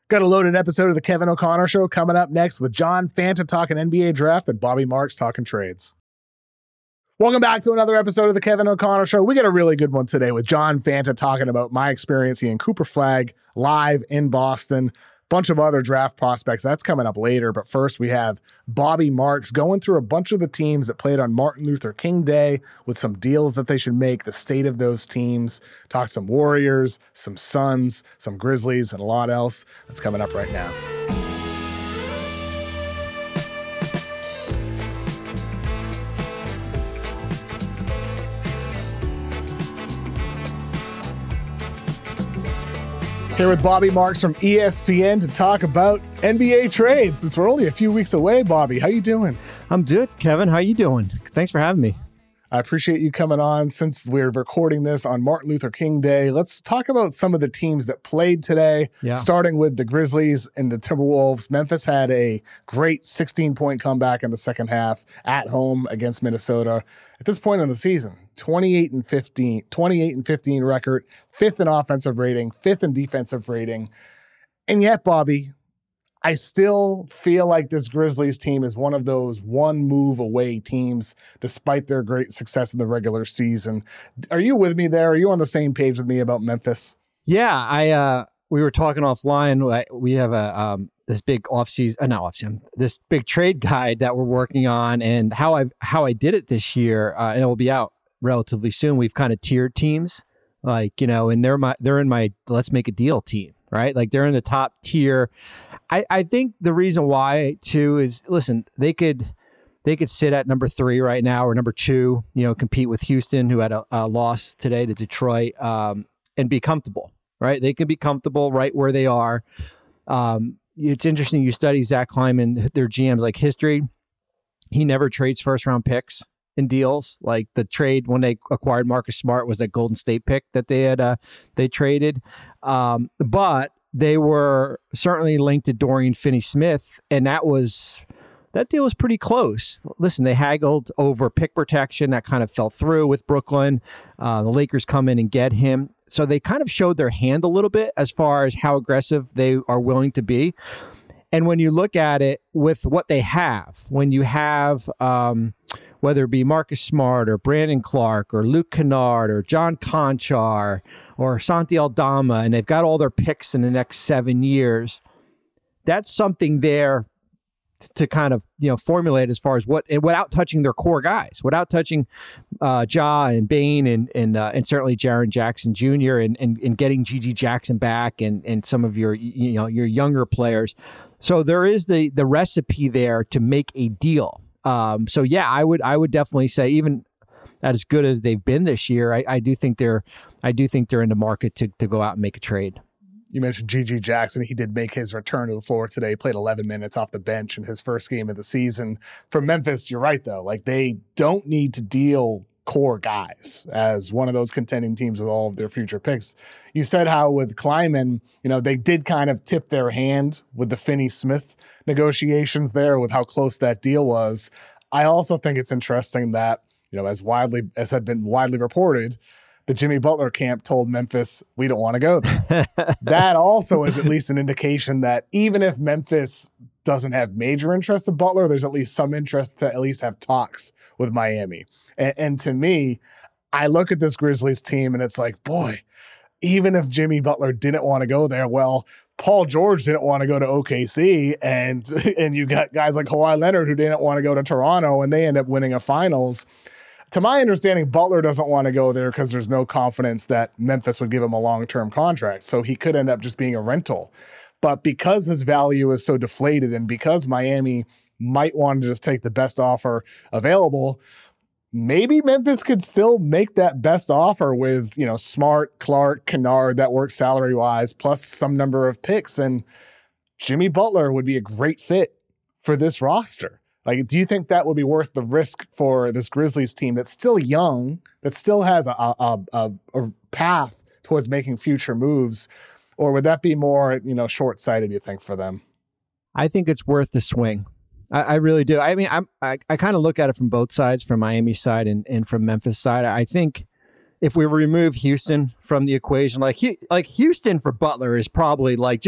Got a loaded episode of the Kevin O'Connor Show coming up next with John Fanta talking NBA draft and Bobby Marks talking trades. Welcome back to another episode of the Kevin O'Connor Show. We got a really good one today with John Fanta talking about my experience in Cooper Flagg live in Boston. Bunch of other draft prospects. That's coming up later. But first, we have Bobby Marks going through a bunch of the teams that played on Martin Luther King Day with some deals that they should make, the state of those teams. Talk some Warriors, some Suns, some Grizzlies, and a lot else. That's coming up right now. Here with Bobby Marks from ESPN to talk about NBA trades. Since we're only a few weeks away, Bobby, how you doing? I'm good, Kevin. How you doing? Thanks for having me. I appreciate you coming on. Since we're recording this on Martin Luther King Day, let's talk about some of the teams that played today, starting with the Grizzlies and the Timberwolves. Memphis had a great 16-point comeback in the second half at home against Minnesota. At this point in the season, 28 and 15 record, fifth in offensive rating, fifth in defensive rating. And yet, Bobby, I still feel like this Grizzlies team is one of those one move away teams, despite their great success in the regular season. Are you with me there? Are you on the same page with me about Memphis? Yeah, we were talking offline. We have this big this big trade guide that we're working on, and how I did it this year, and it will be out relatively soon. We've kind of tiered teams, and they're in my let's make a deal team, right? Like they're in the top tier. I think the reason why too is, listen, they could sit at number 3 right now or number 2, compete with Houston, who had a loss today to Detroit, and be comfortable, right? They can be comfortable right where they are. It's interesting. You study Zach Kleiman, their GM's like history. He never trades first round picks in deals. Like the trade when they acquired Marcus Smart was that Golden State pick that they traded. But they were certainly linked to Dorian Finney-Smith, and that deal was pretty close. Listen, they haggled over pick protection. That kind of fell through with Brooklyn. The Lakers come in and get him. So they kind of showed their hand a little bit as far as how aggressive they are willing to be. And when you look at it with what they have, when you have, whether it be Marcus Smart or Brandon Clark or Luke Kennard or John Conchar or Santi Aldama, and they've got all their picks in the next 7 years, that's something there to kind of, formulate as far as without touching their core guys, without touching Ja and Bane and certainly Jaren Jackson Jr. and getting Gigi Jackson back and some of your younger players. So there is the recipe there to make a deal. So yeah, I would definitely say, even as good as they've been this year, I do think they're in the market to go out and make a trade. You mentioned Gigi Jackson. He did make his return to the floor today. He played 11 minutes off the bench in his first game of the season. For Memphis, you're right, though. Like, they don't need to deal core guys as one of those contending teams with all of their future picks. You said how with Kleiman, they did kind of tip their hand with the Finney-Smith negotiations there with how close that deal was. I also think it's interesting that, as had been widely reported, the Jimmy Butler camp told Memphis, we don't want to go there. That also is at least an indication that even if Memphis doesn't have major interest in Butler, there's at least some interest to at least have talks with Miami. And to me, I look at this Grizzlies team and it's like, boy, even if Jimmy Butler didn't want to go there, well, Paul George didn't want to go to OKC, and you got guys like Kawhi Leonard who didn't want to go to Toronto, and they end up winning a finals. To my understanding, Butler doesn't want to go there because there's no confidence that Memphis would give him a long-term contract. So he could end up just being a rental. But because his value is so deflated and because Miami might want to just take the best offer available, maybe Memphis could still make that best offer with, Smart, Clark, Kennard, that works salary-wise, plus some number of picks. And Jimmy Butler would be a great fit for this roster. Like, do you think that would be worth the risk for this Grizzlies team that's still young, that still has a path towards making future moves? Or would that be more, short-sighted, you think, for them? I think it's worth the swing. I really do. I mean, I kind of look at it from both sides, from Miami's side and from Memphis' side. I think if we remove Houston from the equation, like Houston for Butler is probably like just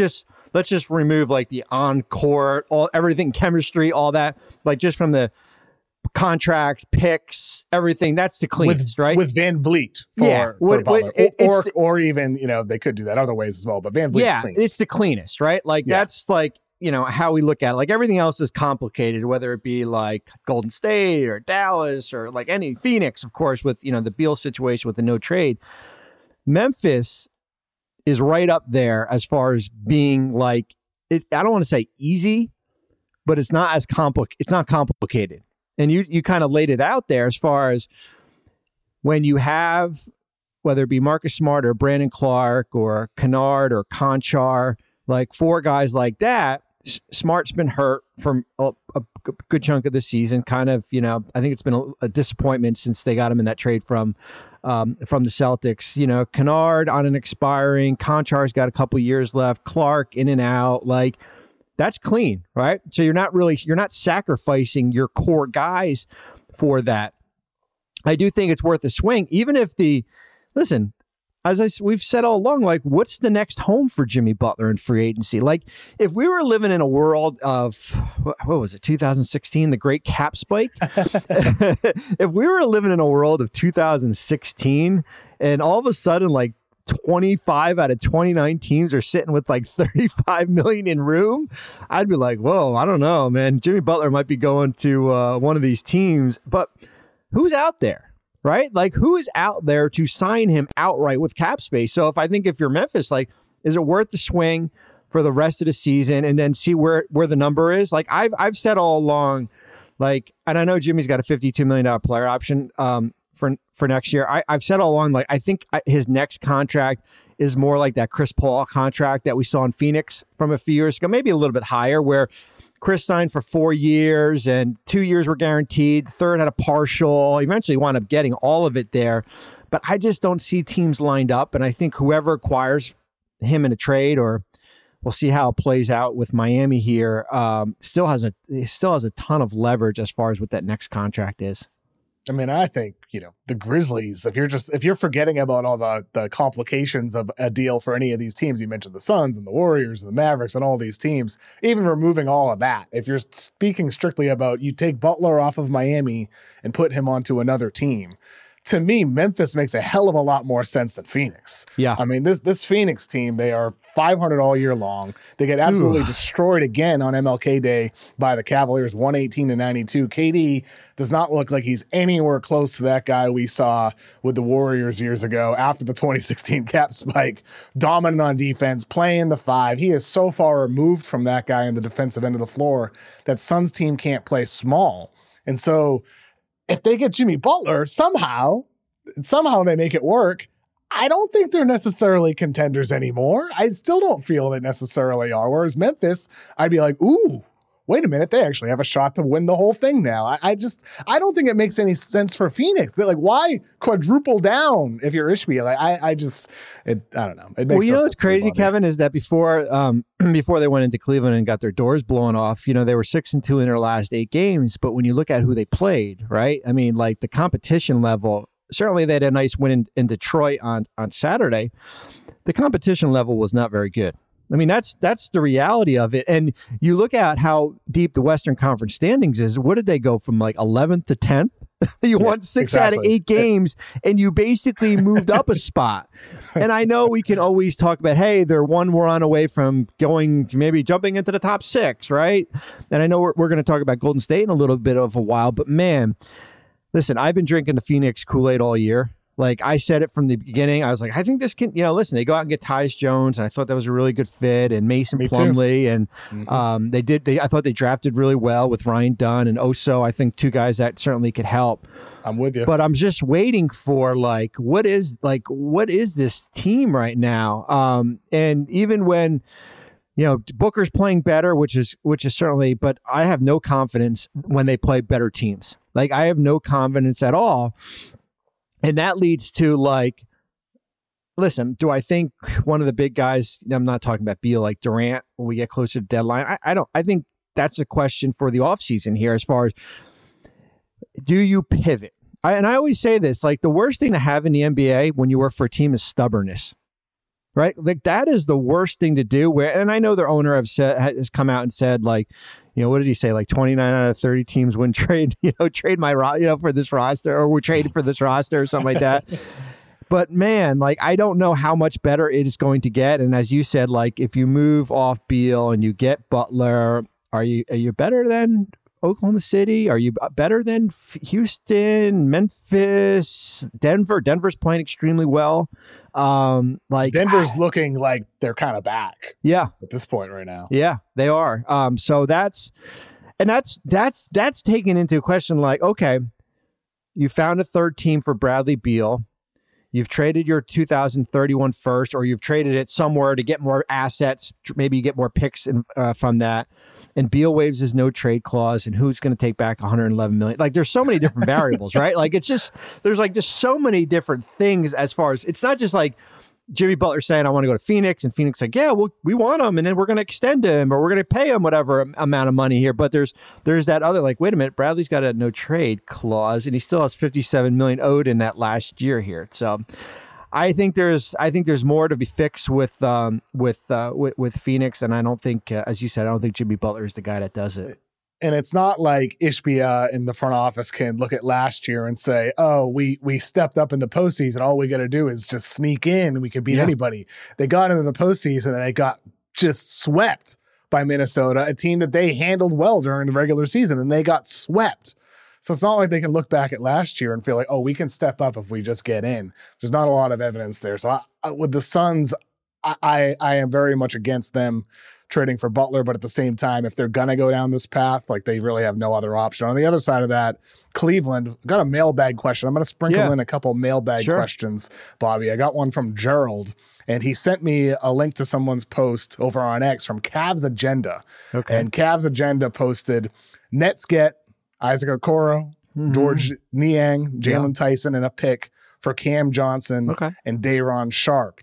let's just remove like the on-court, everything, chemistry, all that, like just from the contracts, picks, everything. That's the cleanest, right? With Van Vliet for Butler. Or even, they could do that other ways as well, but Van Vliet's clean. It's the cleanest, right? Like that's like, how we look at it. Like everything else is complicated, whether it be like Golden State or Dallas or like any Phoenix, of course, with, the Beal situation with the no trade. Memphis is right up there as far as being like, I don't want to say easy, but it's not as it's not complicated. And you kind of laid it out there as far as when you have, whether it be Marcus Smart or Brandon Clark or Kennard or Conchar, like 4 guys like that. Smart's been hurt from a good chunk of the season. Kind of, I think it's been a disappointment since they got him in that trade from the Celtics. Kennard on an expiring. Conchar's got a couple years left. Clark in and out. Like that's clean, right? So you're not sacrificing your core guys for that. I do think it's worth a swing, even if listen. As we've said all along, like, what's the next home for Jimmy Butler in free agency? Like, if we were living in a world of, what was it, 2016, the great cap spike? If we were living in a world of 2016 and all of a sudden, like, 25 out of 29 teams are sitting with like 35 million in room, I'd be like, whoa, I don't know, man. Jimmy Butler might be going to one of these teams, but who's out there? Right? Like, who is out there to sign him outright with cap space? So if you're Memphis, like, is it worth the swing for the rest of the season and then see where the number is? Like, I've said all along, like, and I know Jimmy's got a $52 million player option for next year. I've said all along, like, I think his next contract is more like that Chris Paul contract that we saw in Phoenix from a few years ago, maybe a little bit higher, where Chris signed for 4 years and 2 years were guaranteed. Third had a partial. Eventually wound up getting all of it there. But I just don't see teams lined up. And I think whoever acquires him in a trade, or we'll see how it plays out with Miami here, still has a ton of leverage as far as what that next contract is. I mean, I think, the Grizzlies, if you're forgetting about all the complications of a deal for any of these teams, you mentioned the Suns and the Warriors and the Mavericks and all these teams, even removing all of that, if you're speaking strictly about you take Butler off of Miami and put him onto another team, to me, Memphis makes a hell of a lot more sense than Phoenix. Yeah. I mean, this Phoenix team, they are 500 all year long. They get absolutely destroyed again on MLK Day by the Cavaliers, 118-92. KD does not look like he's anywhere close to that guy we saw with the Warriors years ago after the 2016 cap spike. Dominant on defense, playing the 5. He is so far removed from that guy in the defensive end of the floor that Suns team can't play small. And so if they get Jimmy Butler, somehow they make it work. I don't think they're necessarily contenders anymore. I still don't feel they necessarily are. Whereas Memphis, I'd be like, ooh, wait a minute, they actually have a shot to win the whole thing now. I don't think it makes any sense for Phoenix. They're like, why quadruple down if you're Ishbia? Like, I don't know. It makes what's crazy, Kevin, is that before they went into Cleveland and got their doors blown off, they were 6-2 in their last 8 games. But when you look at who they played, right? I mean, like the competition level, certainly they had a nice win in Detroit on Saturday. The competition level was not very good. I mean, that's the reality of it. And you look at how deep the Western Conference standings is. What did they go from like 11th to 10th? You won 6 out of 8 games, and you basically moved up a spot. And I know we can always talk about, hey, they're one run away from maybe jumping into the top 6, right? And I know we're going to talk about Golden State in a little bit of a while, but man, listen, I've been drinking the Phoenix Kool-Aid all year. Like I said it from the beginning, I was like, I think this can, listen, they go out and get Tyus Jones, and I thought that was a really good fit, and Mason Plumlee, and I thought they drafted really well with Ryan Dunn and Oso. I think 2 guys that certainly could help. I'm with you. But I'm just waiting for what is this team right now? And even when, Booker's playing better, which is certainly, but I have no confidence when they play better teams. Like I have no confidence at all. And that leads to listen, do I think one of the big guys, I'm not talking about Beal, like Durant, when we get closer to deadline? I think that's a question for the offseason here as far as, do you pivot? And I always say this, like the worst thing to have in the NBA when you work for a team is stubbornness. right? Like that is the worst thing to do. And I know their owner has come out and said like, what did he say? Like 29 out of 30 teams wouldn't trade, trade my, for this roster, or we're traded for this roster or something like that. But man, like I don't know how much better it is going to get. And as you said, like if you move off Beal and you get Butler, are you better than Oklahoma City? Are you better than Houston, Memphis, Denver? Denver's playing extremely well. Like Denver's looking like they're kind of back. Yeah, at this point right now. Yeah, they are. So that's taken into question. Like, okay, you found a third team for Bradley Beal. You've traded your 2031 first, or you've traded it somewhere to get more assets. Maybe you get more picks from that. And Beal waives his no trade clause, and who's going to take back 111 million? Like, there's so many different variables, right? Like, there's like just so many different things as far as it's not just like Jimmy Butler saying, I want to go to Phoenix, and Phoenix like, yeah, well, we want him, and then we're going to extend him, or we're going to pay him whatever amount of money here. But there's that other, like, wait a minute, Bradley's got a no trade clause, and he still has 57 million owed in that last year here. So I think there's more to be fixed with Phoenix, and I don't think, as you said, I don't think Jimmy Butler is the guy that does it. And it's not like Ishbia in the front office can look at last year and say, oh, we stepped up in the postseason. All we got to do is just sneak in and we can beat anybody. They got into the postseason and they got just swept by Minnesota, a team that they handled well during the regular season, and they got swept. So it's not like they can look back at last year and feel like, oh, we can step up if we just get in. There's not a lot of evidence there. So with the Suns, I am very much against them trading for Butler, but at the same time, if they're gonna go down this path, like they really have no other option. On the other side of that, Cleveland got a mailbag question. I'm gonna sprinkle in a couple mailbag questions, Bobby. I got one from Gerald, and he sent me a link to someone's post over on X from Cavs Agenda. Okay. And Cavs Agenda posted, Nets get Isaac Okoro, George Niang, Jalen Tyson, and a pick for Cam Johnson and Day'Ron Sharpe.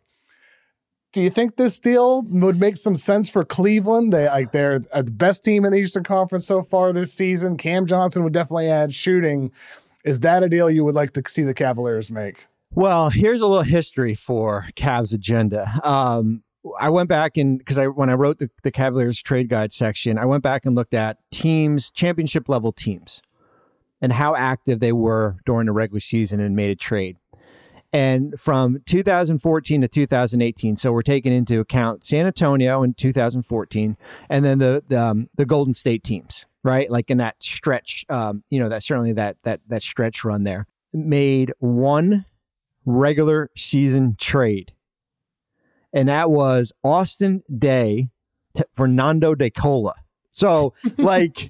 Do you think this deal would make some sense for Cleveland? They're the best team in the Eastern Conference so far this season. Cam Johnson would definitely add shooting. Is that a deal you would like to see the Cavaliers make? Well, here's a little history for Cavs Agenda. I went back when I wrote the Cavaliers trade guide section, I went back and looked at teams, championship level teams, and how active they were during the regular season and made a trade. And from 2014 to 2018, so we're taking into account San Antonio in 2014, and then the Golden State teams, right? Like in that stretch, that certainly that stretch run there, made one regular season trade, and that was Austin Daye for Nando De Cola. So it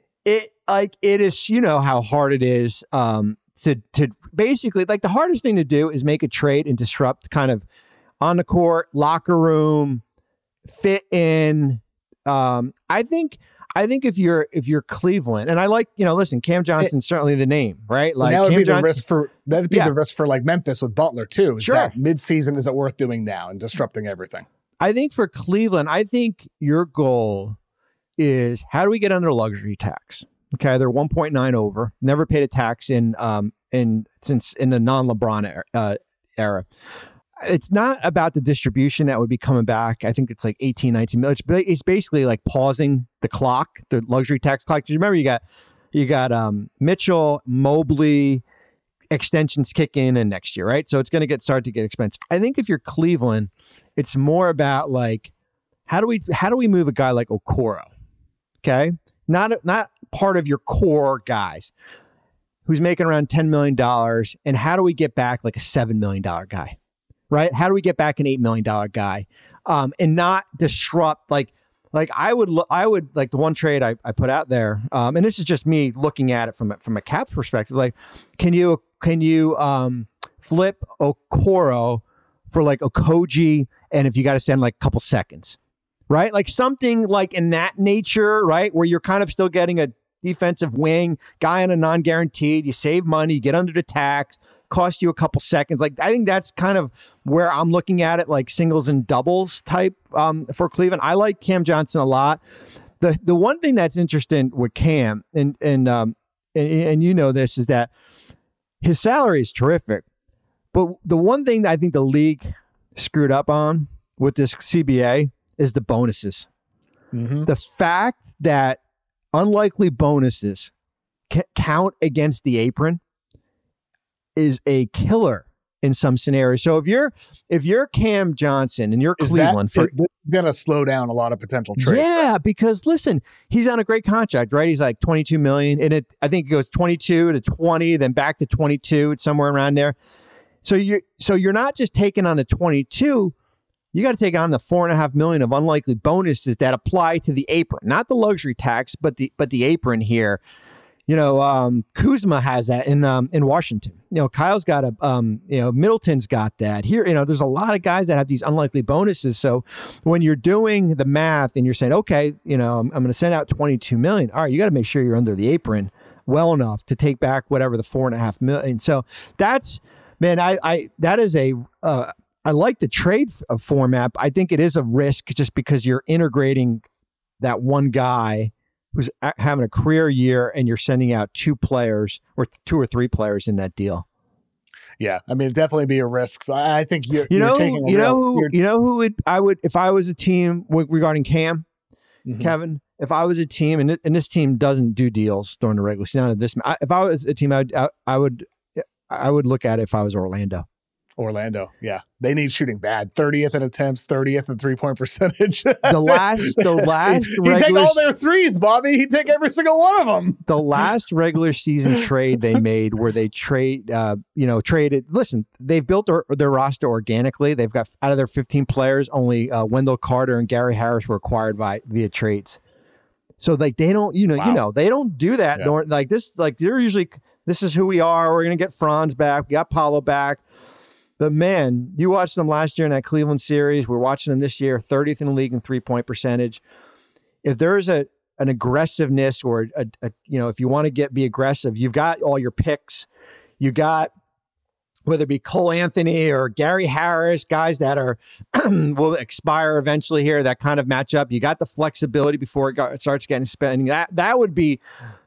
is, how hard it is. To basically, like, the hardest thing to do is make a trade and disrupt kind of on the court, locker room, fit in. I think if you're Cleveland, and I like, listen, Cam Johnson's certainly the name, right? Like that would Cam be Johnson, the risk for like Memphis with Butler too. Is sure. That midseason, is it worth doing now and disrupting everything? I think for Cleveland, I think your goal is, how do we get under luxury tax? Okay, they're 1.9 over. Never paid a tax since in the non-LeBron era. It's not about the distribution that would be coming back. I think it's like 18, 19 million. It's basically like pausing the clock, the luxury tax clock. Because remember, you got Mitchell, Mobley, extensions kick in next year, right? So it's going to start to get expensive. I think if you're Cleveland, it's more about like, how do we move a guy like Okoro? Okay, not part of your core guys who's making around $10 million. And how do we get back like a $7 million guy, right? How do we get back an $8 million guy and not disrupt like I would like the one trade I put out there. And this is just me looking at it from a cap perspective. Like, can you flip Okoro for like Okogie? And if you got to stand like a couple seconds, right? Like something like in that nature, right? Where you're kind of still getting a defensive wing guy on a non-guaranteed, you save money, you get under the tax, cost you a couple seconds. Like, I think that's kind of where I'm looking at it, like singles and doubles type for Cleveland. I like Cam Johnson a lot. The one thing that's interesting with Cam, and you know this, is that his salary is terrific. But the one thing that I think the league screwed up on with this CBA is the bonuses. Mm-hmm. The fact that unlikely bonuses count against the apron is a killer in some scenarios. So if you're Cam Johnson and you're Cleveland, it's going to slow down a lot of potential trades. Yeah, because listen, he's on a great contract, right? He's like $22 million, and I think it goes 22 to 20, then back to 22. It's somewhere around there. So you're not just taking on the 22. You got to take on the $4.5 million of unlikely bonuses that apply to the apron, not the luxury tax, but the apron here. Kuzma has that in Washington. Kyle's got Middleton's got that here. There's a lot of guys that have these unlikely bonuses. So when you're doing the math and you're saying, okay, I'm going to send out $22 million. All right, you got to make sure you're under the apron well enough to take back whatever the $4.5 million. So that's, man, I like the trade format. I think it is a risk just because you're integrating that one guy who's having a career year, and you're sending out two or three players in that deal. Yeah, I mean, it'd definitely be a risk. I think you're taking I would if I was a team regarding Cam, mm-hmm. Kevin. If I was a team, and this team doesn't do deals during the regular season. If I was a team, I would look at it if I was Orlando. Yeah. They need shooting bad. 30th in attempts, 30th in 3-point percentage. The last He'd take all their threes, Bobby. He'd take every single one of them. The last regular season trade they made where they traded, listen, they've built their roster organically. They've got, out of their 15 players, only Wendell Carter and Gary Harris were acquired via trades. So like they don't, they don't do that. Yeah. Like this, like they're usually, this is who we are. We're going to get Franz back. We got Paolo back. But man, you watched them last year in that Cleveland series. We're watching them this year, 30th in the league in 3-point percentage. If there's an aggressiveness or if you want to be aggressive, you've got all your picks. You got, whether it be Cole Anthony or Gary Harris, guys that are will expire eventually here, that kind of match up. You got the flexibility before it starts getting spending. That would be,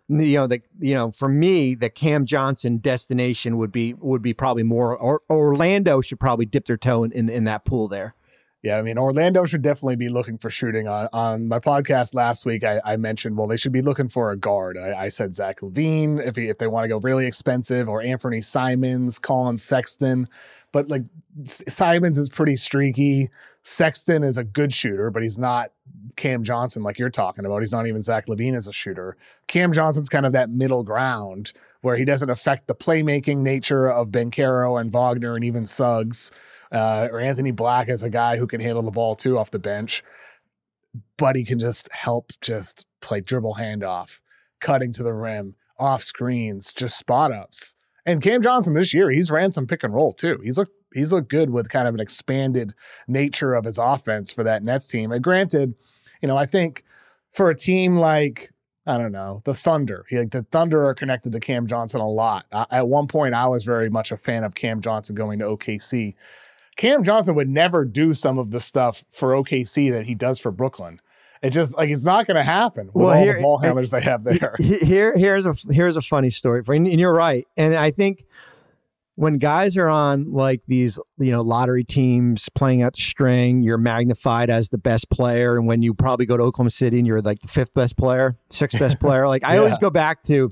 for me, the Cam Johnson destination would be probably more, or Orlando should probably dip their toe in that pool there. Yeah, I mean, Orlando should definitely be looking for shooting. On my podcast last week, I mentioned, well, they should be looking for a guard. I said Zach LaVine, if they want to go really expensive, or Anthony Simons, Colin Sexton. But like Simons is pretty streaky. Sexton is a good shooter, but he's not Cam Johnson like you're talking about. He's not even Zach LaVine as a shooter. Cam Johnson's kind of that middle ground where he doesn't affect the playmaking nature of Banchero and Wagner and even Suggs. Or Anthony Black as a guy who can handle the ball too off the bench, but he can just help just play dribble handoff, cutting to the rim, off screens, just spot ups. And Cam Johnson this year, he's ran some pick and roll too. He's looked good with kind of an expanded nature of his offense for that Nets team. And granted, I think for a team like, I don't know, the Thunder. The Thunder are connected to Cam Johnson a lot. At one point, I was very much a fan of Cam Johnson going to OKC. Cam Johnson would never do some of the stuff for OKC that he does for Brooklyn. It just it's not going to happen with all the ball handlers they have there. Here's a funny story, and you're right. And I think when guys are on like these, lottery teams playing out the string, you're magnified as the best player. And when you probably go to Oklahoma City and you're like the fifth best player, sixth best player, like I always go back to,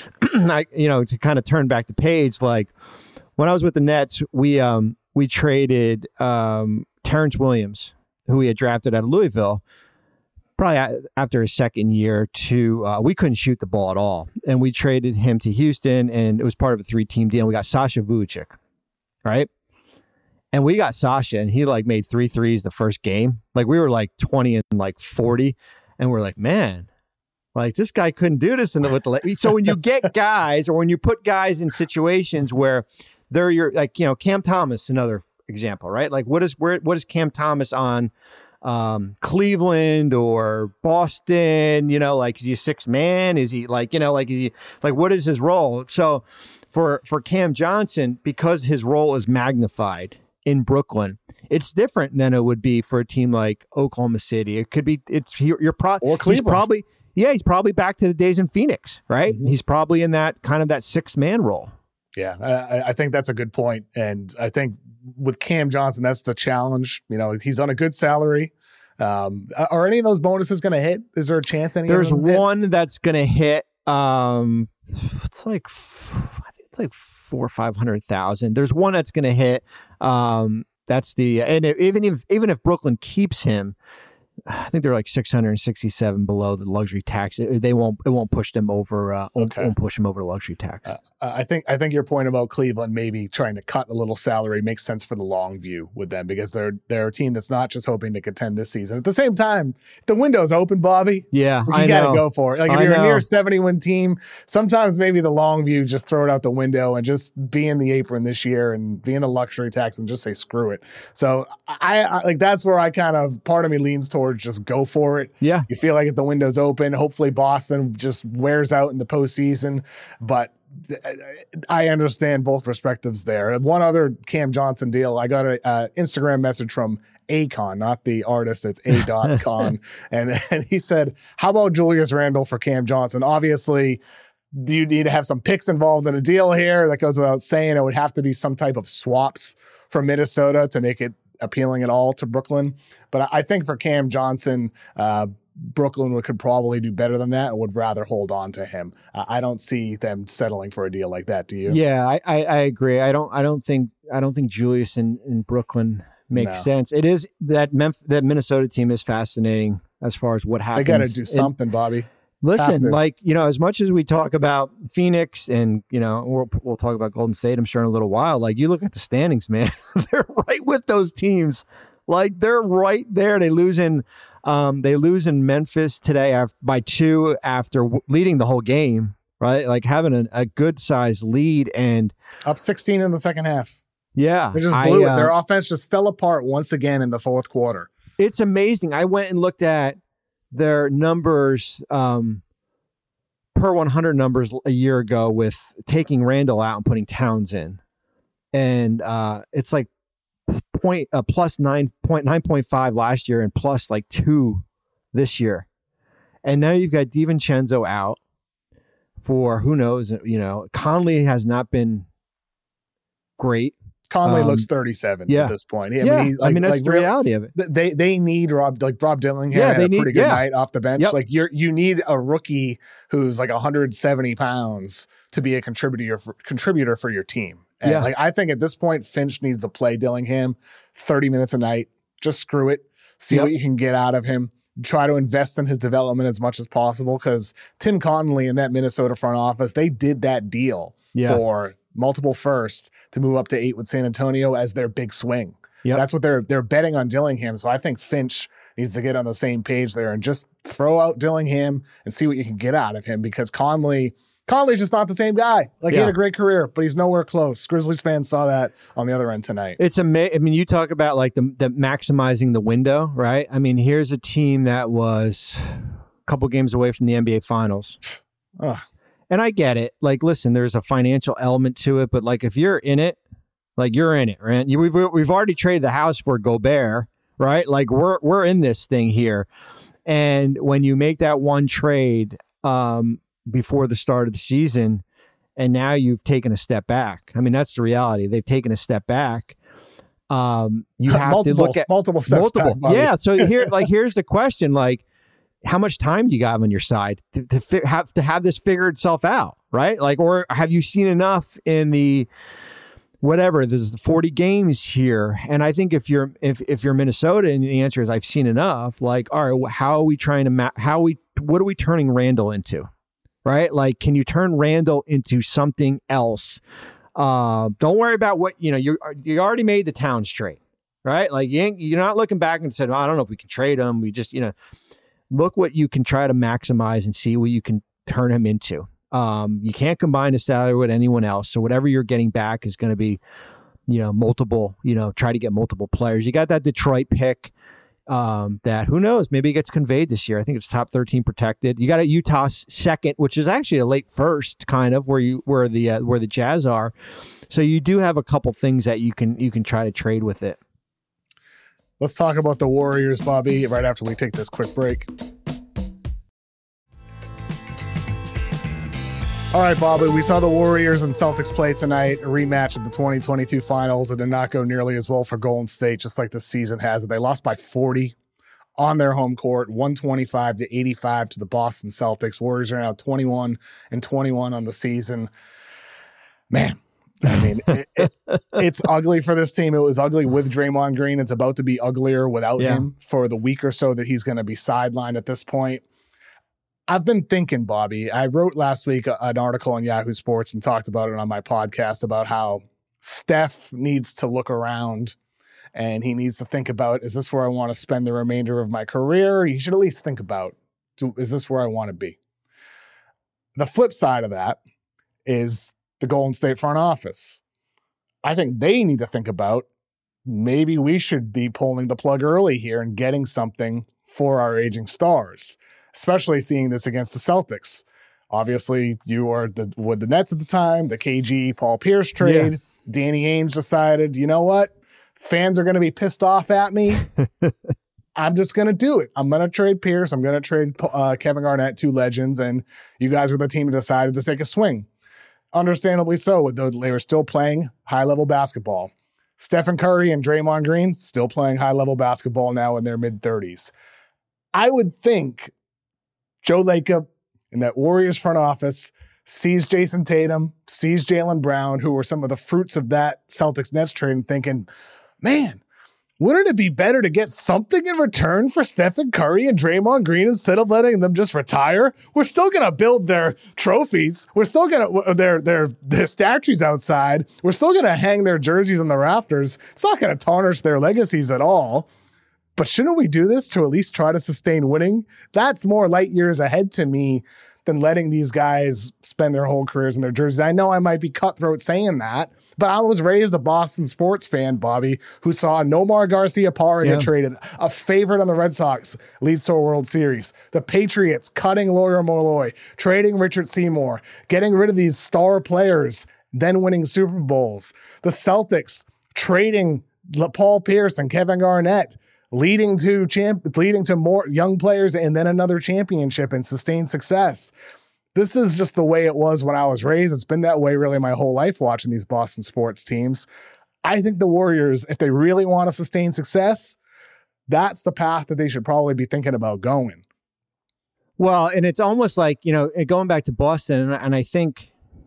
to kind of turn back the page. Like when I was with the Nets, we traded Terrence Williams, who we had drafted out of Louisville, probably after his second year to, we couldn't shoot the ball at all. And we traded him to Houston, and it was part of a 3-team deal. We got Sasha Vujacic, right? And we got Sasha, and he made 3 threes the first game. Like we were 20 and 40. And we're like, man, this guy couldn't do this. So when you get guys, or when you put guys in situations where they're Cam Thomas, another example, right? Like what is Cam Thomas on Cleveland or Boston? Is he a sixth man? Is he what is his role? So for Cam Johnson, because his role is magnified in Brooklyn, it's different than it would be for a team like Oklahoma City. It could be or Cleveland. He's probably back to the days in Phoenix, right? Mm-hmm. He's probably in that kind of that sixth man role. Yeah, I think that's a good point. And I think with Cam Johnson, that's the challenge. He's on a good salary. Are any of those bonuses going to hit? Is there a chance any There's of them hit? one that's going to hit. It's like, I think it's like 400,000 or 500,000. There's one that's going to hit. That's and even if Brooklyn keeps him, I think they're like 667 below the luxury tax. It won't push them over. Won't push them over the luxury tax. I think your point about Cleveland maybe trying to cut a little salary makes sense for the long view with them, because they're a team that's not just hoping to contend this season. At the same time, if the window's open, Bobby, you got to go for it. Like if you're a near 70-win team, sometimes maybe the long view, just throw it out the window and just be in the apron this year and be in the luxury tax and just say screw it. So I like that's where I kind of, part of me leans towards just go for it. Yeah, you feel like if the window's open, hopefully Boston just wears out in the postseason, but I understand both perspectives there. One other Cam Johnson deal, I got an Instagram message from Akon, not the artist, it's A.Con. and he said, how about Julius Randle for Cam Johnson? Obviously, do you need to have some picks involved in a deal here? That goes without saying. It would have to be some type of swaps from Minnesota to make it appealing at all to Brooklyn. But I think for Cam Johnson, Brooklyn could probably do better than that and would rather hold on to him. I don't see them settling for a deal like that. Do you? Yeah, I agree. I don't think Julius in Brooklyn makes sense. It is that that Minnesota team is fascinating as far as what happens. They got to do something, Bobby. Listen, as much as we talk about Phoenix and, we'll talk about Golden State, I'm sure in a little while, like you look at the standings, man, they're right with those teams. Like they're right there. They lose in Memphis today by 2 after leading the whole game, right? Like having a good sized lead and up 16 in the second half. Yeah. They just blew it. Their offense just fell apart once again in the fourth quarter. It's amazing. I went and looked at their numbers, per 100 numbers a year ago with taking Randall out and putting Towns in. And it's like plus 9.5 last year and plus like 2 this year. And now you've got DiVincenzo out for who knows, Conley has not been great. Conley looks 37 at this point. That's the reality of it. They need Rob Dillingham. Had a pretty good night off the bench. Yep. Like you need a rookie who's like 170 pounds to be a contributor for your team. And I think at this point, Finch needs to play Dillingham 30 minutes a night. Just screw it. See what you can get out of him. Try to invest in his development as much as possible, because Tim Connelly and that Minnesota front office, they did that deal for multiple firsts to move up to 8 with San Antonio as their big swing. Yep. That's what they're betting on Dillingham. So I think Finch needs to get on the same page there and just throw out Dillingham and see what you can get out of him, because Conley's just not the same guy. He had a great career, but he's nowhere close. Grizzlies fans saw that on the other end tonight. It's amazing. I mean, you talk about like the maximizing the window, right? I mean, here's a team that was a couple games away from the NBA Finals. And I get it. Like, listen, there's a financial element to it, but like if you're in it, like you're in it, right? We've already traded the house for Gobert, right? Like we're in this thing here. And when you make that one trade before the start of the season, and now you've taken a step back. I mean, that's the reality. They've taken a step back. You have to look at multiple steps back, yeah. So here's the question: like, how much time do you got on your side to have this figure itself out, right? Like, or have you seen enough in the whatever? There's 40 games here, and I think if you're Minnesota, and the answer is I've seen enough. Like, all right, how are we trying to what are we turning Randall into, right? Like, can you turn Randall into something else? Don't worry about what you already made the Towns trade, right? Like you're not looking back and said, I don't know if we can trade him. We just look what you can try to maximize and see what you can turn him into. You can't combine his salary with anyone else. So whatever you're getting back is going to be, multiple, try to get multiple players. You got that Detroit pick that who knows, maybe it gets conveyed this year. I think it's top 13 protected. You got a Utah second, which is actually a late first kind of where the Jazz are. So you do have a couple things that you can try to trade with it. Let's talk about the Warriors, Bobby, right after we take this quick break. All right, Bobby, we saw the Warriors and Celtics play tonight, a rematch of the 2022 finals. It did not go nearly as well for Golden State, just like this season has. They lost by 40 on their home court, 125-85 to the Boston Celtics. Warriors are now 21-21 on the season. Man, I mean, it's ugly for this team. It was ugly with Draymond Green. It's about to be uglier without him for the week or so that he's going to be sidelined at this point. I've been thinking, Bobby, I wrote last week an article on Yahoo Sports and talked about it on my podcast about how Steph needs to look around and he needs to think about, is this where I want to spend the remainder of my career? He should at least think about, is this where I want to be? The flip side of that is the Golden State front office. I think they need to think about, maybe we should be pulling the plug early here and getting something for our aging stars, especially seeing this against the Celtics. Obviously, you were with the Nets at the time, the KG Paul Pierce trade. Yeah. Danny Ainge decided, you know what? Fans are going to be pissed off at me. I'm just going to do it. I'm going to trade Pierce. I'm going to trade Kevin Garnett, two legends, and you guys were the team that decided to take a swing. Understandably so, they were still playing high-level basketball. Stephen Curry and Draymond Green still playing high-level basketball now in their mid-30s. I would think Joe Lacob in that Warriors front office sees Jason Tatum, sees Jaylen Brown, who were some of the fruits of that Celtics-Nets trade, and thinking, man, wouldn't it be better to get something in return for Stephen Curry and Draymond Green instead of letting them just retire? We're still going to build their trophies. We're still going to their statues outside. We're still going to hang their jerseys on the rafters. It's not going to tarnish their legacies at all. But shouldn't we do this to at least try to sustain winning? That's more light years ahead to me than letting these guys spend their whole careers in their jerseys. I know I might be cutthroat saying that, but I was raised a Boston sports fan, Bobby, who saw Nomar Garciaparra get traded, a favorite on the Red Sox, leads to a World Series. The Patriots cutting Lawyer Molloy, trading Richard Seymour, getting rid of these star players, then winning Super Bowls. The Celtics trading Paul Pierce and Kevin Garnett, leading to more young players and then another championship and sustained success. This is just the way it was when I was raised. It's been that way really my whole life watching these Boston sports teams. I think the Warriors, if they really want to sustain success, that's the path that they should probably be thinking about going. Well, and it's almost like, going back to Boston, and I think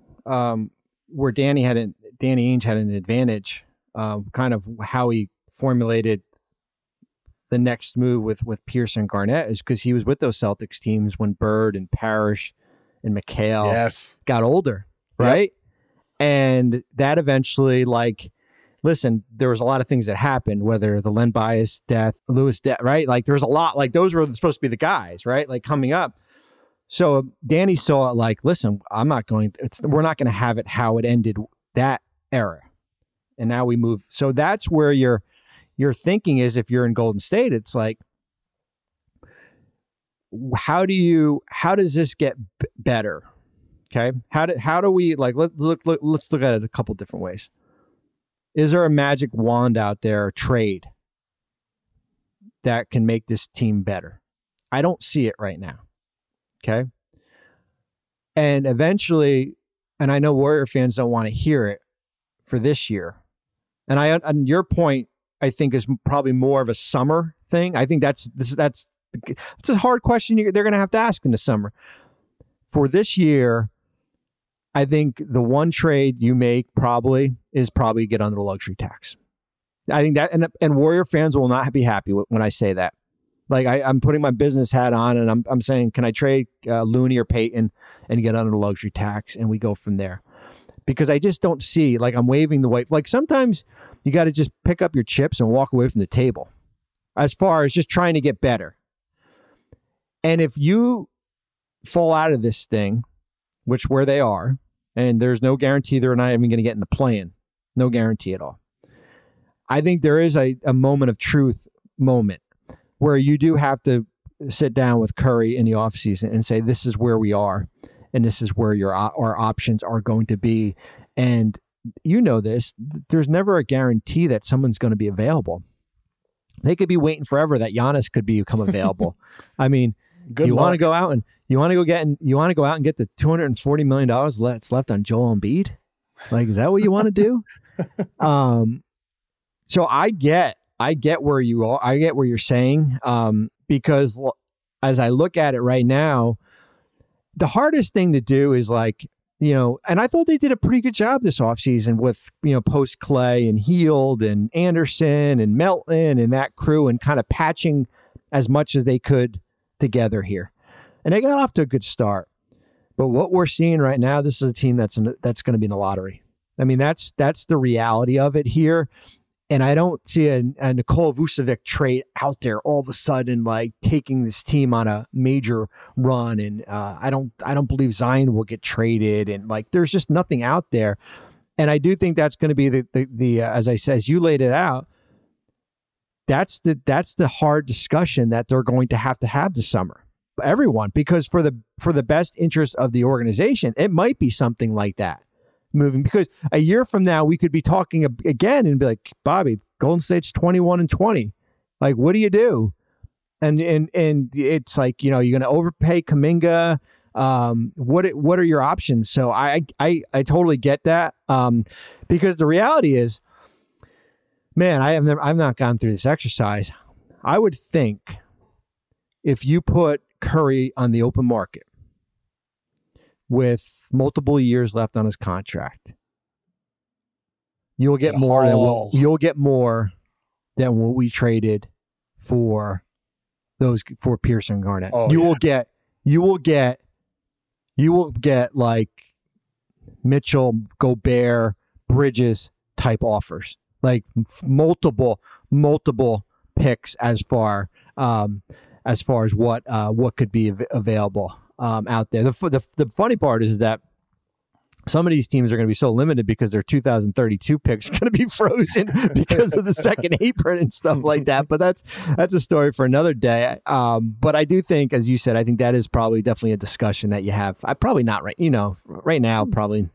where Danny Ainge had an advantage, kind of how he formulated the next move with Pierce and Garnett is because he was with those Celtics teams when Bird and Parrish and McHale got older, right? Yep. And that eventually, listen, there was a lot of things that happened, whether the Len Bias death, Lewis death, right? Like there's a lot, like those were supposed to be the guys, right? Like coming up. So Danny saw it listen, we're not going to have it how it ended that era. And now we move. So that's where your thinking is, if you're in Golden State, it's like, how does this get better? Okay. How do we let's look at it a couple different ways. Is there a magic wand out there, trade that can make this team better? I don't see it right now. Okay. And eventually, and I know Warrior fans don't want to hear it for this year. And your point, I think, is probably more of a summer thing. I think that's a hard question they're going to have to ask in the summer. For this year, I think the one trade you make is get under the luxury tax. I think that, and Warrior fans will not be happy when I say that. Like I'm putting my business hat on and I'm saying, can I trade Looney or Payton and get under the luxury tax, and we go from there? Because I just don't see, I'm waving the white. Sometimes you got to just pick up your chips and walk away from the table as far as just trying to get better. And if you fall out of this thing, where they are, and there's no guarantee they're not even going to get in the play-in, no guarantee at all. I think there is a moment of truth where you do have to sit down with Curry in the offseason and say, this is where we are, and this is where our options are going to be. And this, there's never a guarantee that someone's going to be available. They could be waiting forever that Giannis could become available. I mean, Good you luck. want to go out and you want to go out and get the $240 million that's left on Joel Embiid? Like, is that what you want to do? So I get where you are. I get where you're saying, because as I look at it right now, the hardest thing to do is like, and I thought they did a pretty good job this offseason with, post Clay and Hield and Anderson and Melton and that crew, and kind of patching as much as they could together here. And they got off to a good start. But what we're seeing right now, this is a team that's going to be in the lottery. I mean, that's the reality of it here. And I don't see a Nikola Vucevic trade out there all of a sudden, like taking this team on a major run. And I don't believe Zion will get traded. And like, there's just nothing out there. And I do think that's going to be the as I said, as you laid it out, that's the hard discussion that they're going to have this summer. Everyone, because for the best interest of the organization, it might be something like that. Moving, because a year from now we could be talking again and be like, Bobby, Golden State's 21-20. Like, what do you do? And it's like, you're going to overpay Kuminga. What are your options? So I totally get that. Because the reality is, man, I've not gone through this exercise. I would think if you put Curry on the open market with multiple years left on his contract, you'll get more than what we traded for Pierce and Garnett. You will get like Mitchell, Gobert, Bridges type offers, like multiple picks as far as what could be available out there. The funny part is that some of these teams are going to be so limited because their 2032 picks are going to be frozen because of the second apron and stuff like that. But that's a story for another day. But I do think, as you said, I think that is probably definitely a discussion that you have. Probably not right now, probably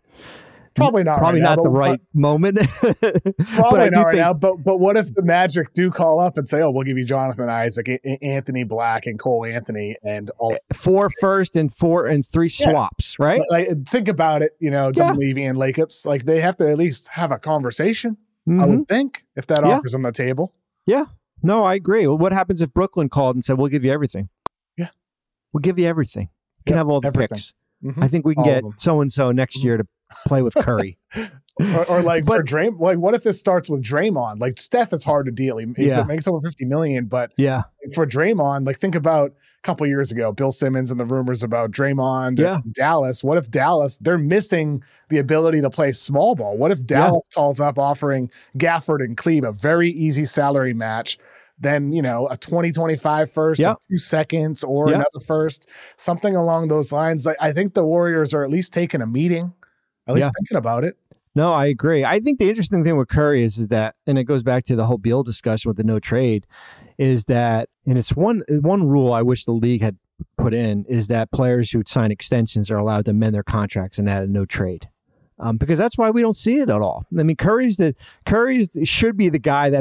not the right moment. Probably not right now. But what if the Magic do call up and say, "Oh, we'll give you Jonathan Isaac, Anthony Black, and Cole Anthony, and all 4 first and 4 and 3 swaps," right? Like, think about it. Dunleavy and Lakeups, like they have to at least have a conversation. I would think, if that offer's on the table. Yeah. No, I agree. Well, what happens if Brooklyn called and said, "We'll give you everything"? Yeah, we'll give you everything. You can have all the picks. I think we can get so and so next year to play with Curry. or like, for Draymond, like, what if this starts with Draymond? Like, Steph is hard to deal. He makes over $50 million, but for Draymond, like, think about a couple years ago, Bill Simmons and the rumors about Draymond and Dallas. What if Dallas, they're missing the ability to play small ball? What if Dallas calls up offering Gafford and Klebe a very easy salary match? Then, a 2025 first, or 2 seconds, or another first, something along those lines. Like, I think the Warriors are at least taking a meeting, at least thinking about it. No, I agree. I think the interesting thing with Curry is that, and it goes back to the whole Beal discussion with the no trade, is that, and it's one rule I wish the league had put in, is that players who sign extensions are allowed to amend their contracts and add a no trade. Because that's why we don't see it at all. I mean, Curry should be the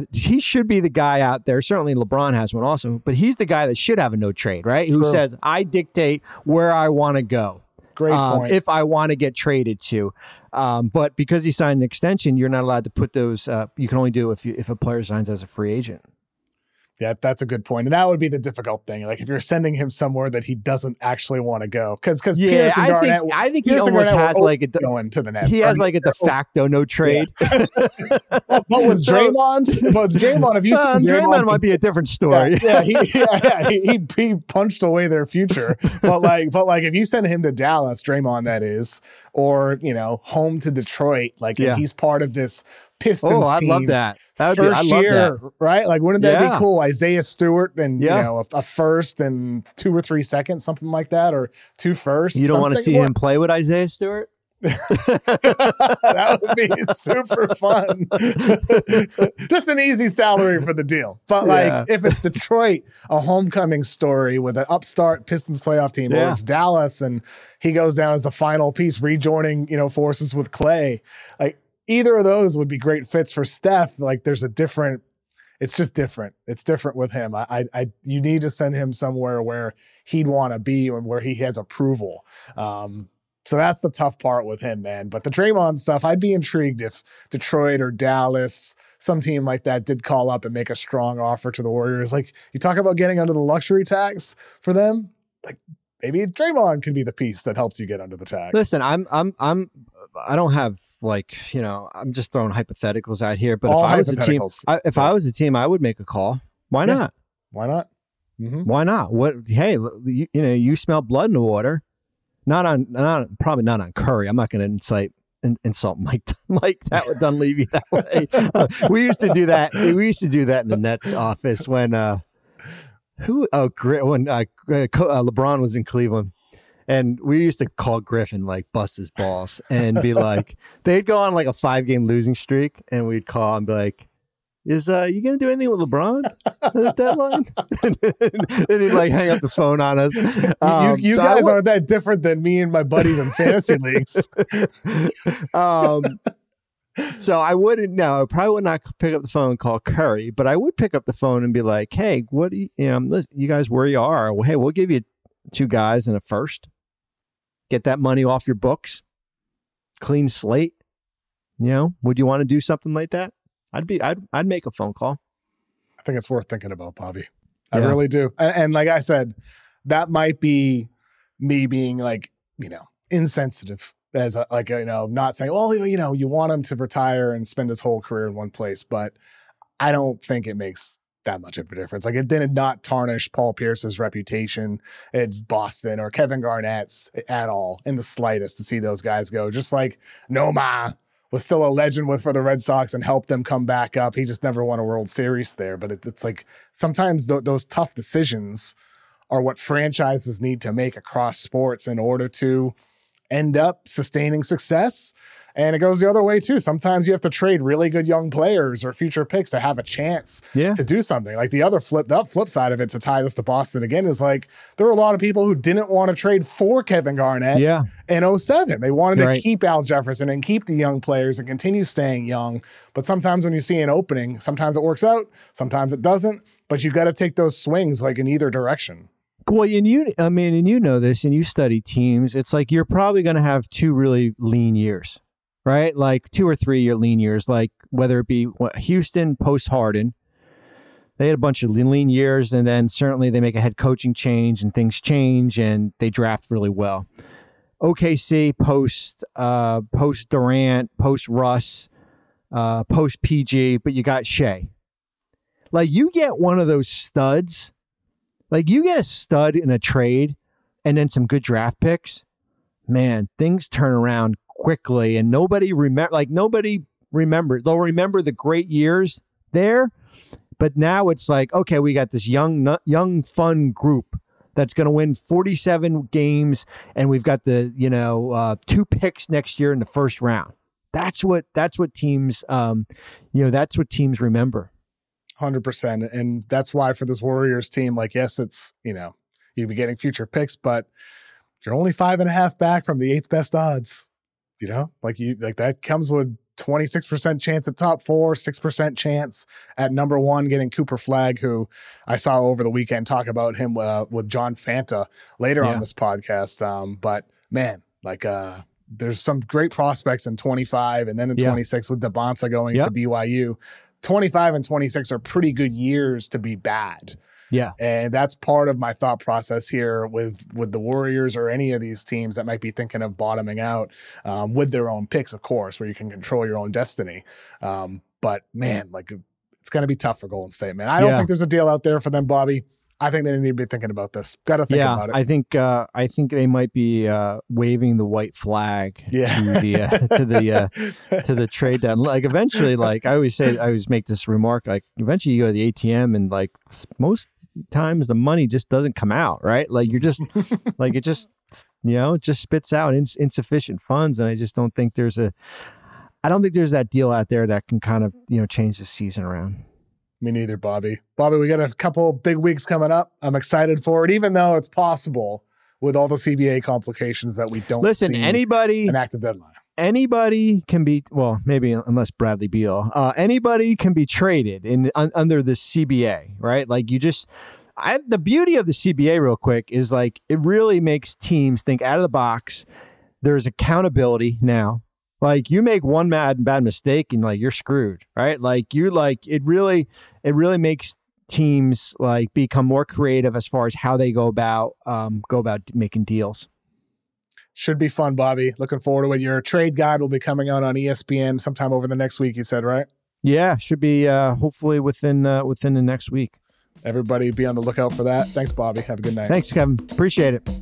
guy out there. Certainly LeBron has one also, but he's the guy that should have a no trade, right? Who says, I dictate where I want to go. Great point. If I want to get traded to. But because he signed an extension, you're not allowed to put those, you can only do if a player signs as a free agent. Yeah, that's a good point. And that would be the difficult thing. Like, if you're sending him somewhere that he doesn't actually want to go. Because Pierce and Garnett, I think he almost has like going to the Nets. He has like a de facto no trade. Yeah. But with Draymond, if you Draymond might be a different story. He punched away their future. But if you send him to Dallas, Draymond that is, or home to Detroit, and he's part of this Pistons team. I'd love that. I'd love that. Right? Like, wouldn't that be cool? Isaiah Stewart and a first and 2 or 3 seconds, something like that, or 2 firsts. You don't want to see him play with Isaiah Stewart? That would be super fun. Just an easy salary for the deal. But if it's Detroit, a homecoming story with an upstart Pistons playoff team, or it's Dallas and he goes down as the final piece, rejoining forces with Clay, like, either of those would be great fits for Steph. Like, there's a different it's just different. It's different with him. You need to send him somewhere where he'd want to be and where he has approval. So that's the tough part with him, man. But the Draymond stuff, I'd be intrigued if Detroit or Dallas, some team like that, did call up and make a strong offer to the Warriors. Like, you talk about getting under the luxury tax for them, like maybe Draymond can be the piece that helps you get under the tax. Listen, I don't have, like, you know, I'm just throwing hypotheticals out here. But All if I was a team, hypotheticals. I was a team, I would make a call. Why not? Why not? Mm-hmm. Why not? What? Hey, you know, you smell blood in the water. Probably not on Curry. I'm not going to insult Mike Dunleavy that way. We used to do that. We used to do that in the Nets office when LeBron was in Cleveland, and we used to call Griffin, like, bust his balls and be like, they'd go on like a 5-game losing streak, and we'd call and be like, "Is you gonna do anything with LeBron at the deadline?" And he'd like hang up the phone on us. You so guys aren't that different than me and my buddies in fantasy leagues. So I wouldn't. No, I probably would not pick up the phone and call Curry, but I would pick up the phone and be like, "Hey, what do you guys where you are? Well, hey, we'll give you 2 guys and a first. Get that money off your books. Clean slate. You know, would you want to do something like that?" I'd make a phone call. I think it's worth thinking about, Bobby. I really do. And like I said, that might be me being, like, you know, insensitive as not saying, well, you know, you want him to retire and spend his whole career in one place, but I don't think it makes that much of a difference. Like, it did not tarnish Paul Pierce's reputation at Boston or Kevin Garnett's at all in the slightest to see those guys go. Just like Noma was still a legend for the Red Sox and helped them come back up. He just never won a World Series there. But it's like sometimes those tough decisions are what franchises need to make across sports in order to end up sustaining success. And it goes the other way too. Sometimes you have to trade really good young players or future picks to have a chance to do something. Like the flip side of it, to tie this to Boston again, is like there were a lot of people who didn't want to trade for Kevin Garnett in 2007. They wanted to keep Al Jefferson and keep the young players and continue staying young. But sometimes when you see an opening, sometimes it works out, sometimes it doesn't. But you got to take those swings like in either direction. Well, and you know this, and you study teams. It's like you're probably going to have 2 really lean years. Right? Like 2 or 3 year lean years, like whether it be Houston post Harden, they had a bunch of lean years, and then certainly they make a head coaching change and things change and they draft really well. OKC post Durant, post Russ, post PG, but you got Shea. Like, you get one of those studs, like you get a stud in a trade and then some good draft picks, man, things turn around quickly, and nobody remembers. They'll remember the great years there, but now it's like, okay, we got this young fun group that's going to win 47 games, and we've got the 2 picks next year in the first round. That's what teams that's what teams remember. 100%, and that's why for this Warriors team, like, yes, it's, you know, you'd be getting future picks, but you're only 5.5 back from the 8th best odds. You know, like that comes with 26% chance at top 4, 6% chance at number 1, getting Cooper Flagg, who I saw over the weekend talk about him with John Fanta later on this podcast. But man, like there's some great prospects in 25 and then in 26 with DeBonsa going to BYU. 25 and 26 are pretty good years to be bad. Yeah. And that's part of my thought process here with the Warriors or any of these teams that might be thinking of bottoming out with their own picks, of course, where you can control your own destiny. But man, like, it's going to be tough for Golden State, man. I don't think there's a deal out there for them, Bobby. I think they need to be thinking about this. Got to think about it. I think they might be waving the white flag to the trade deadline. Like, eventually, like I always make this remark, like eventually you go to the ATM and like most times the money just doesn't come out, right? Like, you're just like, it just spits out insufficient funds. And I just don't think there's that deal out there that can kind of, change the season around. Me neither, Bobby. Bobby, we got a couple big weeks coming up. I'm excited for it, even though it's possible with all the CBA complications that we don't see an active deadline. anybody can be, well, maybe unless Bradley Beal, anybody can be traded under the CBA, right? Like the beauty of the CBA real quick is like, it really makes teams think out of the box. There's accountability now. Like you make one bad mistake and like you're screwed, right? Like it really makes teams like become more creative as far as how they go about making deals. Should be fun, Bobby. Looking forward to it. Your trade guide will be coming out on ESPN sometime over the next week, you said, right? Yeah, should be hopefully within the next week. Everybody be on the lookout for that. Thanks, Bobby. Have a good night. Thanks, Kevin. Appreciate it.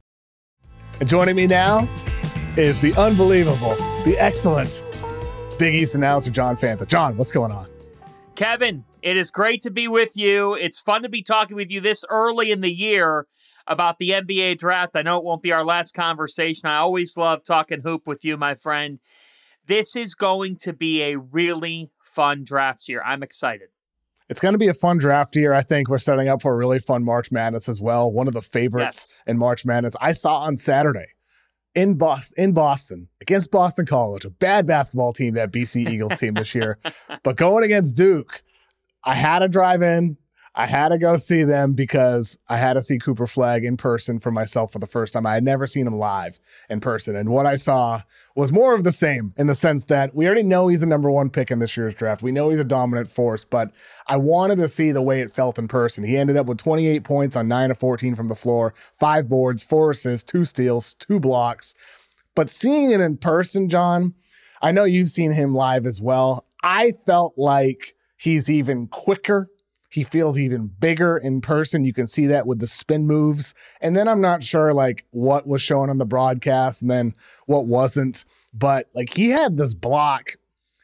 And joining me now is the unbelievable, the excellent Big East announcer, John Fanta. John, what's going on? Kevin, it is great to be with you. It's fun to be talking with you this early in the year about the NBA draft. I know it won't be our last conversation. I always love talking hoop with you, my friend. This is going to be a really fun draft year. I'm excited. It's going to be a fun draft year. I think we're setting up for a really fun March Madness as well. One of the favorites in March Madness I saw on Saturday in Boston against Boston College, a bad basketball team, that BC Eagles team this year. But going against Duke, I had to drive in. I had to go see them because I had to see Cooper Flagg in person for myself for the first time. I had never seen him live in person. And what I saw was more of the same in the sense that we already know he's the number one pick in this year's draft. We know he's a dominant force, but I wanted to see the way it felt in person. He ended up with 28 points on 9 of 14 from the floor, 5 boards, 4 assists, 2 steals, 2 blocks. But seeing it in person, John, I know you've seen him live as well. I felt like he's even quicker. He feels even bigger in person. You can see that with the spin moves. And then I'm not sure like what was shown on the broadcast and then what wasn't. But like he had this block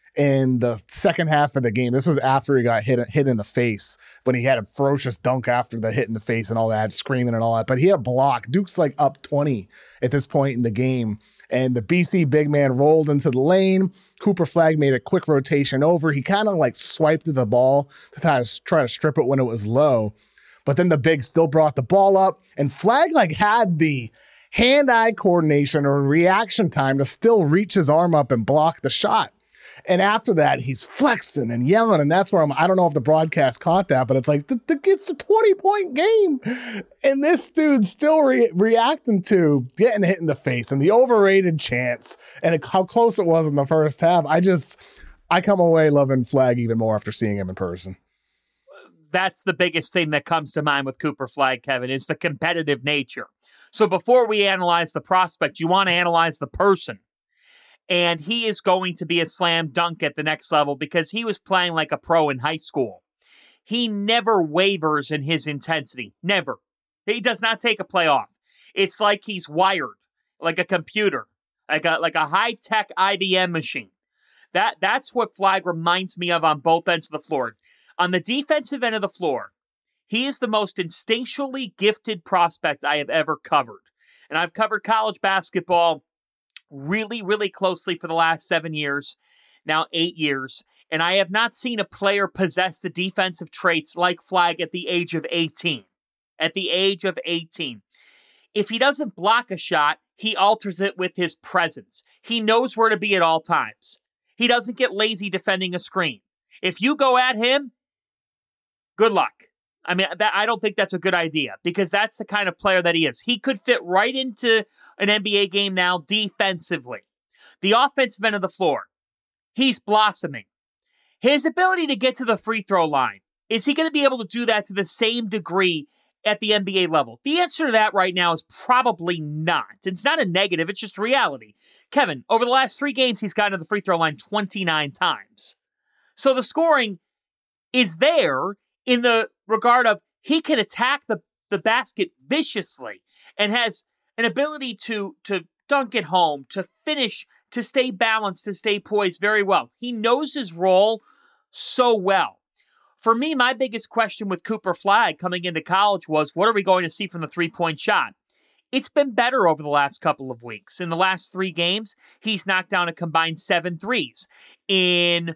in the second half of the game. This was after he got hit in the face, when he had a ferocious dunk after the hit in the face and all that, screaming and all that. But he had a block. Duke's like up 20 at this point in the game. And the BC big man rolled into the lane. Cooper Flagg made a quick rotation over. He kind of like swiped the ball to try to strip it when it was low. But then the big still brought the ball up. And Flagg like had the hand-eye coordination or reaction time to still reach his arm up and block the shot. And after that, he's flexing and yelling. And that's where I don't know if the broadcast caught that, but it's like, it's a 20-point game. And this dude's still reacting to getting hit in the face and the overrated chance and how close it was in the first half. I come away loving Flagg even more after seeing him in person. That's the biggest thing that comes to mind with Cooper Flagg, Kevin, is the competitive nature. So before we analyze the prospect, you want to analyze the person. And he is going to be a slam dunk at the next level because he was playing like a pro in high school. He never wavers in his intensity. Never. He does not take a play off. It's like he's wired, like a computer, like a high-tech IBM machine. That's what Flagg reminds me of on both ends of the floor. On the defensive end of the floor, he is the most instinctually gifted prospect I have ever covered. And I've covered college basketball really, really closely for the last 7 years, now 8 years, and I have not seen a player possess the defensive traits like Flagg at the age of 18. At the age of 18. If he doesn't block a shot, he alters it with his presence. He knows where to be at all times. He doesn't get lazy defending a screen. If you go at him, good luck. I mean, I don't think that's a good idea because that's the kind of player that he is. He could fit right into an NBA game now defensively. The offensive end of the floor, he's blossoming. His ability to get to the free throw line, is he going to be able to do that to the same degree at the NBA level? The answer to that right now is probably not. It's not a negative, it's just reality. Kevin, over the last 3 games, he's gotten to the free throw line 29 times. So the scoring is there in the regard of he can attack the basket viciously and has an ability to dunk it home, to finish, to stay balanced, to stay poised very well. He knows his role so well. For me, my biggest question with Cooper Flagg coming into college was, what are we going to see from the three-point shot? It's been better over the last couple of weeks. In the last 3 games, he's knocked down a combined 7 threes. In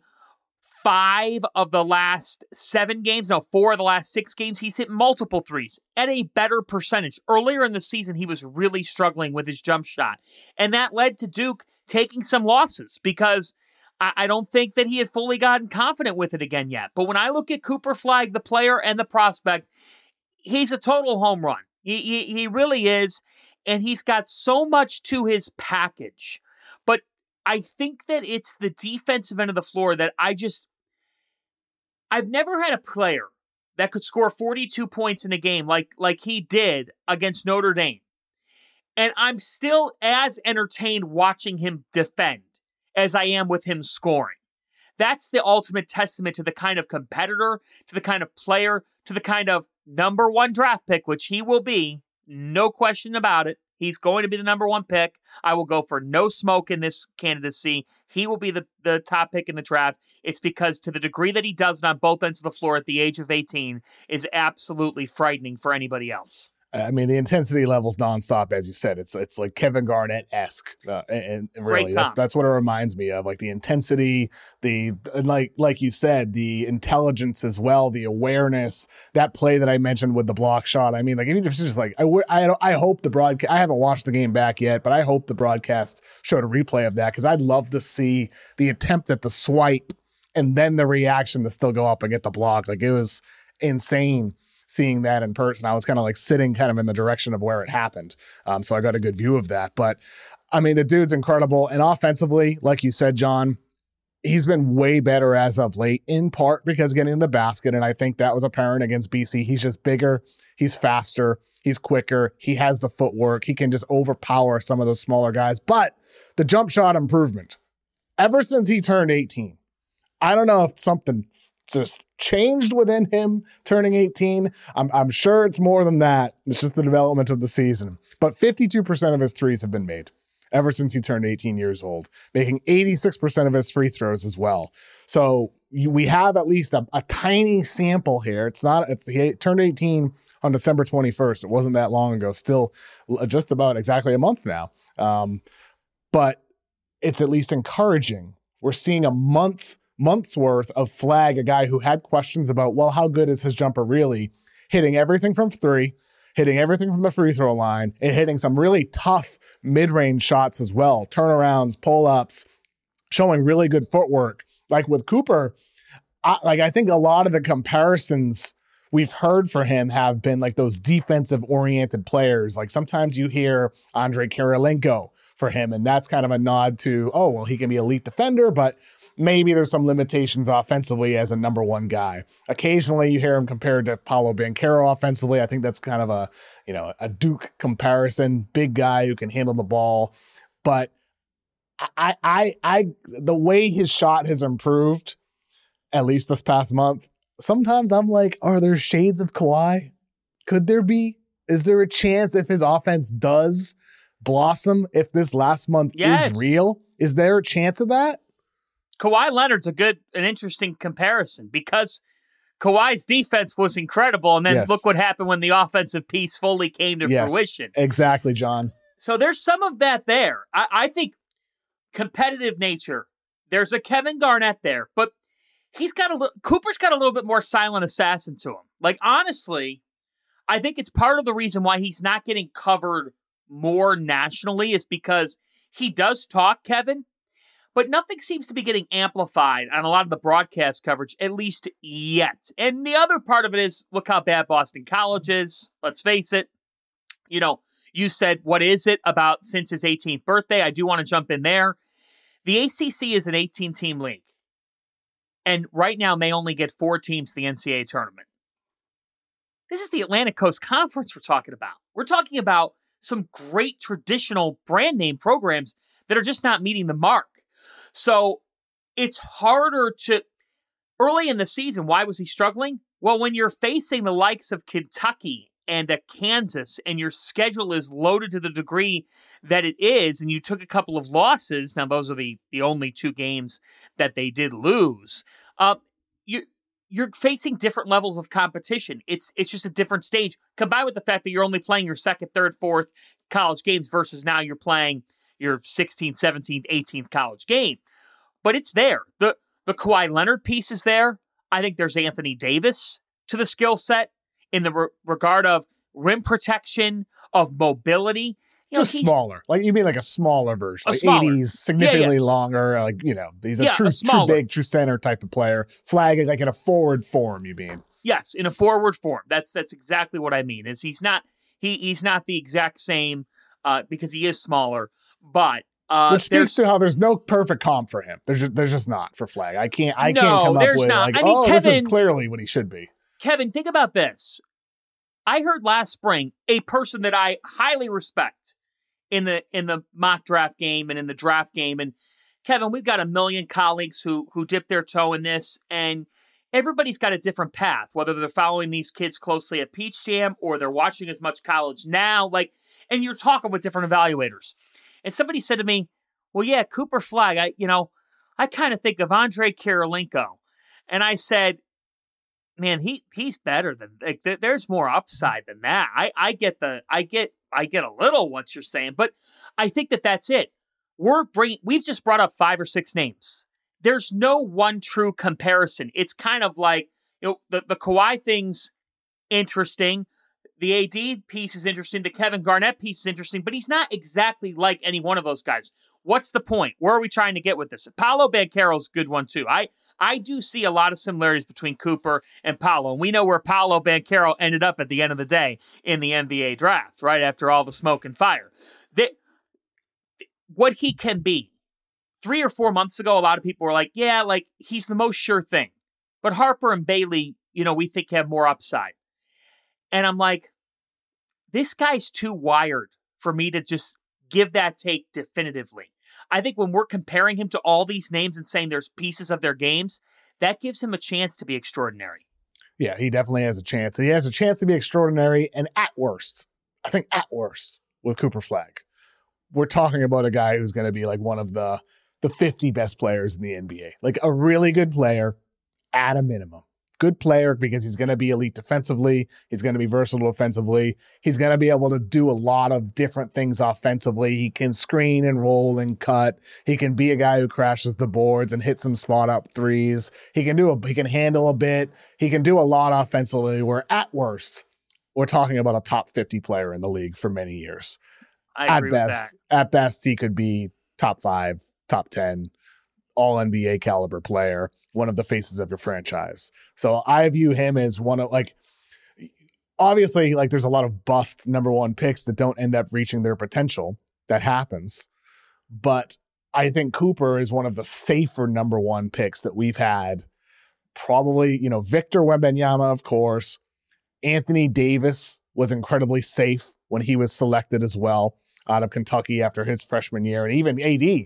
5 of the last 7 games, 4 of the last 6 games, he's hit multiple threes at a better percentage. Earlier in the season, he was really struggling with his jump shot. And that led to Duke taking some losses because I don't think that he had fully gotten confident with it again yet. But when I look at Cooper Flagg, the player and the prospect, he's a total home run. He really is. And he's got so much to his package. But I think that it's the defensive end of the floor that I've never had a player that could score 42 points in a game like he did against Notre Dame. And I'm still as entertained watching him defend as I am with him scoring. That's the ultimate testament to the kind of competitor, to the kind of player, to the kind of number one draft pick, which he will be, no question about it. He's going to be the number one pick. I will go for no smoke in this candidacy. He will be the top pick in the draft. It's because to the degree that he does it on both ends of the floor at the age of 18 is absolutely frightening for anybody else. I mean, the intensity level's nonstop, as you said. It's like Kevin Garnett-esque, and really, that's what it reminds me of. Like the intensity, like you said, the intelligence as well, the awareness. That play that I mentioned with the block shot. I mean, like even if it's just like I hope the broadcast. I haven't watched the game back yet, but I hope the broadcast showed a replay of that because I'd love to see the attempt at the swipe and then the reaction to still go up and get the block. Like it was insane. Seeing that in person, I was kind of like sitting kind of in the direction of where it happened. So I got a good view of that. But I mean, the dude's incredible. And offensively, like you said, John, he's been way better as of late, in part because getting in the basket. And I think that was apparent against BC. He's just bigger. He's faster. He's quicker. He has the footwork. He can just overpower some of those smaller guys. But the jump shot improvement, ever since he turned 18, I don't know if something just changed within him turning 18. I'm sure it's more than that. It's just the development of the season. But 52% of his threes have been made ever since he turned 18 years old, making 86% of his free throws as well. So we have at least a tiny sample here. He turned 18 on December 21st. It wasn't that long ago, still just about exactly a month now. But it's at least encouraging. We're seeing a month's worth of Flagg, a guy who had questions about, well, how good is his jumper really? Hitting everything from three, hitting everything from the free throw line, and hitting some really tough mid-range shots as well. Turnarounds, pull-ups, showing really good footwork. Like with Cooper, I think a lot of the comparisons we've heard for him have been like those defensive-oriented players. Like sometimes you hear Andrei Kirilenko for him, and that's kind of a nod to, oh, well, he can be an elite defender, but maybe there's some limitations offensively as a number one guy. Occasionally you hear him compared to Paolo Banchero offensively. I think that's kind of a Duke comparison, big guy who can handle the ball. But the way his shot has improved, at least this past month, sometimes I'm like, are there shades of Kawhi? Could there be? Is there a chance if his offense does blossom, if this last month is real? Is there a chance of that? Kawhi Leonard's an interesting comparison because Kawhi's defense was incredible, and then look what happened when the offensive piece fully came to fruition. Exactly, John. So there's some of that there. I think competitive nature, there's a Kevin Garnett there, but Cooper's got a little bit more silent assassin to him. Like, honestly, I think it's part of the reason why he's not getting covered more nationally is because he does talk, Kevin, but nothing seems to be getting amplified on a lot of the broadcast coverage, at least yet. And the other part of it is, look how bad Boston College is. Let's face it. You said, what is it about since his 18th birthday? I do want to jump in there. The ACC is an 18-team league. And right now, they only get 4 teams to the NCAA tournament. This is the Atlantic Coast Conference we're talking about. We're talking about some great traditional brand name programs that are just not meeting the mark. So it's harder to, early in the season, why was he struggling? Well, when you're facing the likes of Kentucky and Kansas and your schedule is loaded to the degree that it is, and you took a couple of losses, now those are the only 2 games that they did lose, you're facing different levels of competition. It's just a different stage, combined with the fact that you're only playing your 2nd, 3rd, 4th college games versus now you're playing your 16th, 17th, 18th college game. But it's there. The Kawhi Leonard piece is there. I think there's Anthony Davis to the skill set in the regard of rim protection, of mobility. Just smaller. Like you mean like a smaller version. Like smaller. 80's significantly longer. Like, he's a true big, true center type of player. Flag is like in a forward form, you mean? Yes, in a forward form. That's exactly what I mean. Is he's not the exact same because he is smaller, but which speaks to how there's no perfect comp for him. There's just not for Flag. I can't come up with not. like, Kevin, this is clearly what he should be. Kevin, think about this. I heard last spring a person that I highly respect in the mock draft game and in the draft game. And Kevin, we've got a million colleagues who dip their toe in this, and everybody's got a different path, whether they're following these kids closely at Peach Jam or they're watching as much college now, and you're talking with different evaluators. And somebody said to me, well, yeah, Cooper Flag, I kind of think of Andre Kirilenko. And I said, man, he's better than, there's more upside than that. I get a little what you're saying, but I think that's it. We've just brought up 5 or 6 names. There's no one true comparison. It's kind of like, the Kawhi thing's interesting. The AD piece is interesting. The Kevin Garnett piece is interesting, but he's not exactly like any one of those guys. What's the point? Where are we trying to get with this? Paolo Banchero's a good one, too. I do see a lot of similarities between Cooper and Paolo. And we know where Paolo Banchero ended up at the end of the day in the NBA draft, right after all the smoke and fire. What he can be. 3 or 4 months ago, a lot of people were like, yeah, he's the most sure thing. But Harper and Bailey, we think have more upside. And I'm like, this guy's too wired for me to just give that take definitively. I think when we're comparing him to all these names and saying there's pieces of their games, that gives him a chance to be extraordinary. Yeah, he definitely has a chance. He has a chance to be extraordinary, and at worst, with Cooper Flag, we're talking about a guy who's going to be like one of the 50 best players in the NBA. Like a really good player at a minimum. Good player because he's going to be elite defensively. He's going to be versatile offensively. He's going to be able to do a lot of different things offensively. He can screen and roll and cut. He can be a guy who crashes the boards and hits some spot up threes. He can handle a bit. He can do a lot offensively, where at worst, we're talking about a top 50 player in the league for many years. I agree with that. At best, he could be top 5, top 10, all NBA caliber player, one of the faces of your franchise. So I view him as one of, obviously, there's a lot of bust number 1 picks that don't end up reaching their potential. That happens. But I think Cooper is one of the safer number 1 picks that we've had. Probably, Victor Wembanyama, of course. Anthony Davis was incredibly safe when he was selected as well out of Kentucky after his freshman year. And even AD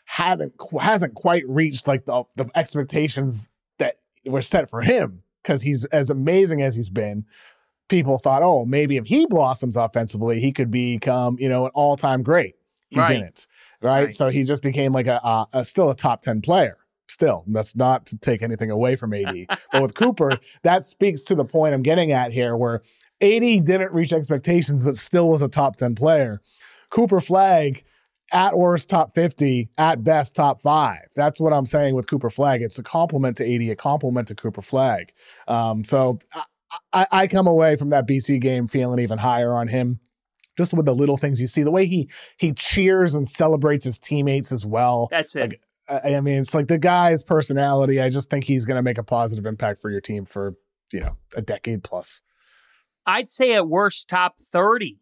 hasn't quite reached the expectations that were set for him, because he's as amazing as he's been. People thought, oh, maybe if he blossoms offensively, he could become, an all-time great. He didn't, right? So he just became still a top 10 player. Still, that's not to take anything away from AD. But with Cooper, that speaks to the point I'm getting at here, where AD didn't reach expectations, but still was a top 10 player. Cooper Flag, at worst, top 50, at best, top 5. That's what I'm saying with Cooper Flag. It's a compliment to AD, a compliment to Cooper Flag. So I come away from that BC game feeling even higher on him, just with the little things you see, the way he cheers and celebrates his teammates as well. That's it. I mean, it's the guy's personality. I just think he's going to make a positive impact for your team for, a decade plus. I'd say at worst, top 30.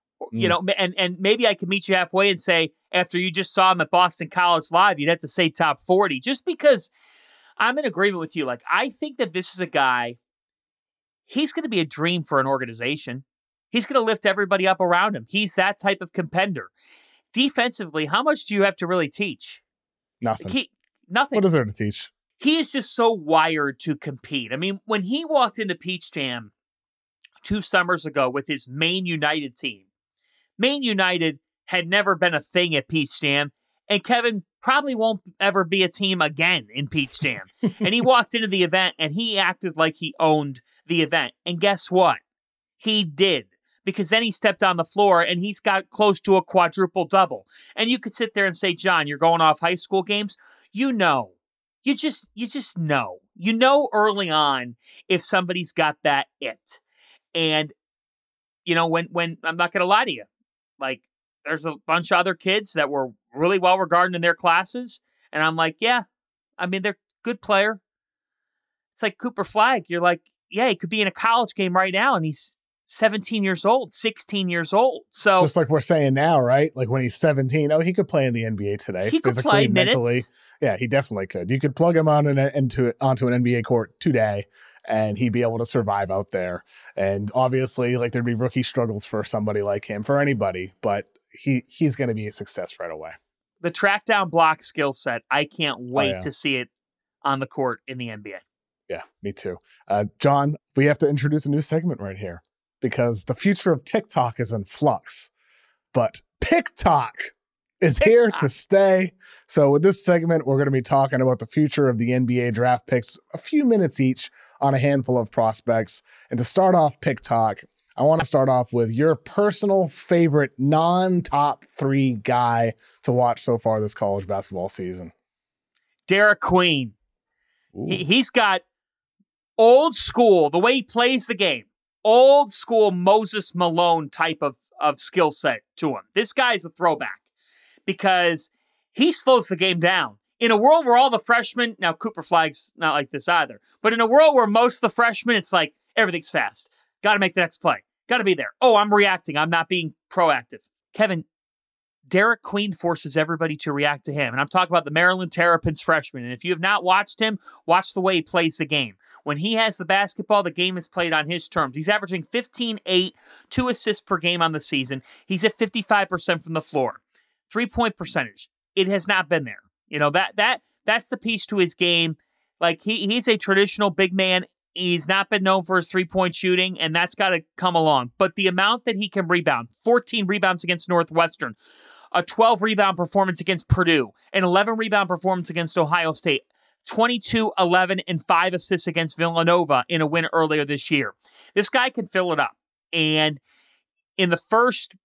And maybe I could meet you halfway and say, after you just saw him at Boston College Live, you'd have to say top 40, just because I'm in agreement with you. I think that this is a guy, he's going to be a dream for an organization. He's going to lift everybody up around him. He's that type of competitor. Defensively, how much do you have to really teach? Nothing. Nothing. What is there to teach? He is just so wired to compete. I mean, when he walked into Peach Jam 2 summers ago with his Maine United team, Maine United had never been a thing at Peach Jam, and Kevin probably won't ever be a team again in Peach Jam. And he walked into the event, and he acted like he owned the event. And guess what? He did. Because then he stepped on the floor, and he's got close to a quadruple double. And you could sit there and say, John, you're going off high school games. You just know. You know early on if somebody's got that it. And, when I'm not going to lie to you, there's a bunch of other kids that were really well regarded in their classes. And I'm like, yeah, I mean, they're good player. It's like Cooper Flagg. You're like, yeah, he could be in a college game right now, and he's 17 years old, 16 years old. So just like we're saying now, right? Like when he's 17, he could play in the NBA today. He could play mentally. Minutes. Yeah, he definitely could. You could plug him onto an NBA court today, and he'd be able to survive out there. And obviously, like there'd be rookie struggles for somebody like him, for anybody, but he's going to be a success right away. The track down block skill set, I can't wait to see it on the court in the NBA. Yeah, me too. John, we have to introduce a new segment right here because the future of TikTok is in flux, but PickTok is here to stay. So with this segment, we're going to be talking about the future of the NBA draft picks, a few minutes each on a handful of prospects. And to start off PickTok, I want to start off with your personal favorite non-top 3 guy to watch so far this college basketball season. Derek Queen. He's got old school, the way he plays the game, old school Moses Malone type of skill set to him. This guy's a throwback because he slows the game down. In a world where all the freshmen, now Cooper Flagg's not like this either, but in a world where most of the freshmen, it's like everything's fast. Got to make the next play. Got to be there. Oh, I'm reacting. I'm not being proactive. Kevin, Derek Queen forces everybody to react to him. And I'm talking about the Maryland Terrapins freshman. And if you have not watched him, watch the way he plays the game. When he has the basketball, the game is played on his terms. He's averaging 15-8, 2 assists per game on the season. He's at 55% from the floor. 3-point percentage. It has not been there. You know, that's the piece to his game. Like he's a traditional big man. He's not been known for his 3-point shooting, and that's got to come along. But the amount that he can rebound, 14 rebounds against Northwestern, a 12-rebound performance against Purdue, an 11-rebound performance against Ohio State, 22, 11, and 5 assists against Villanova in a win earlier this year. This guy can fill it up. And in the first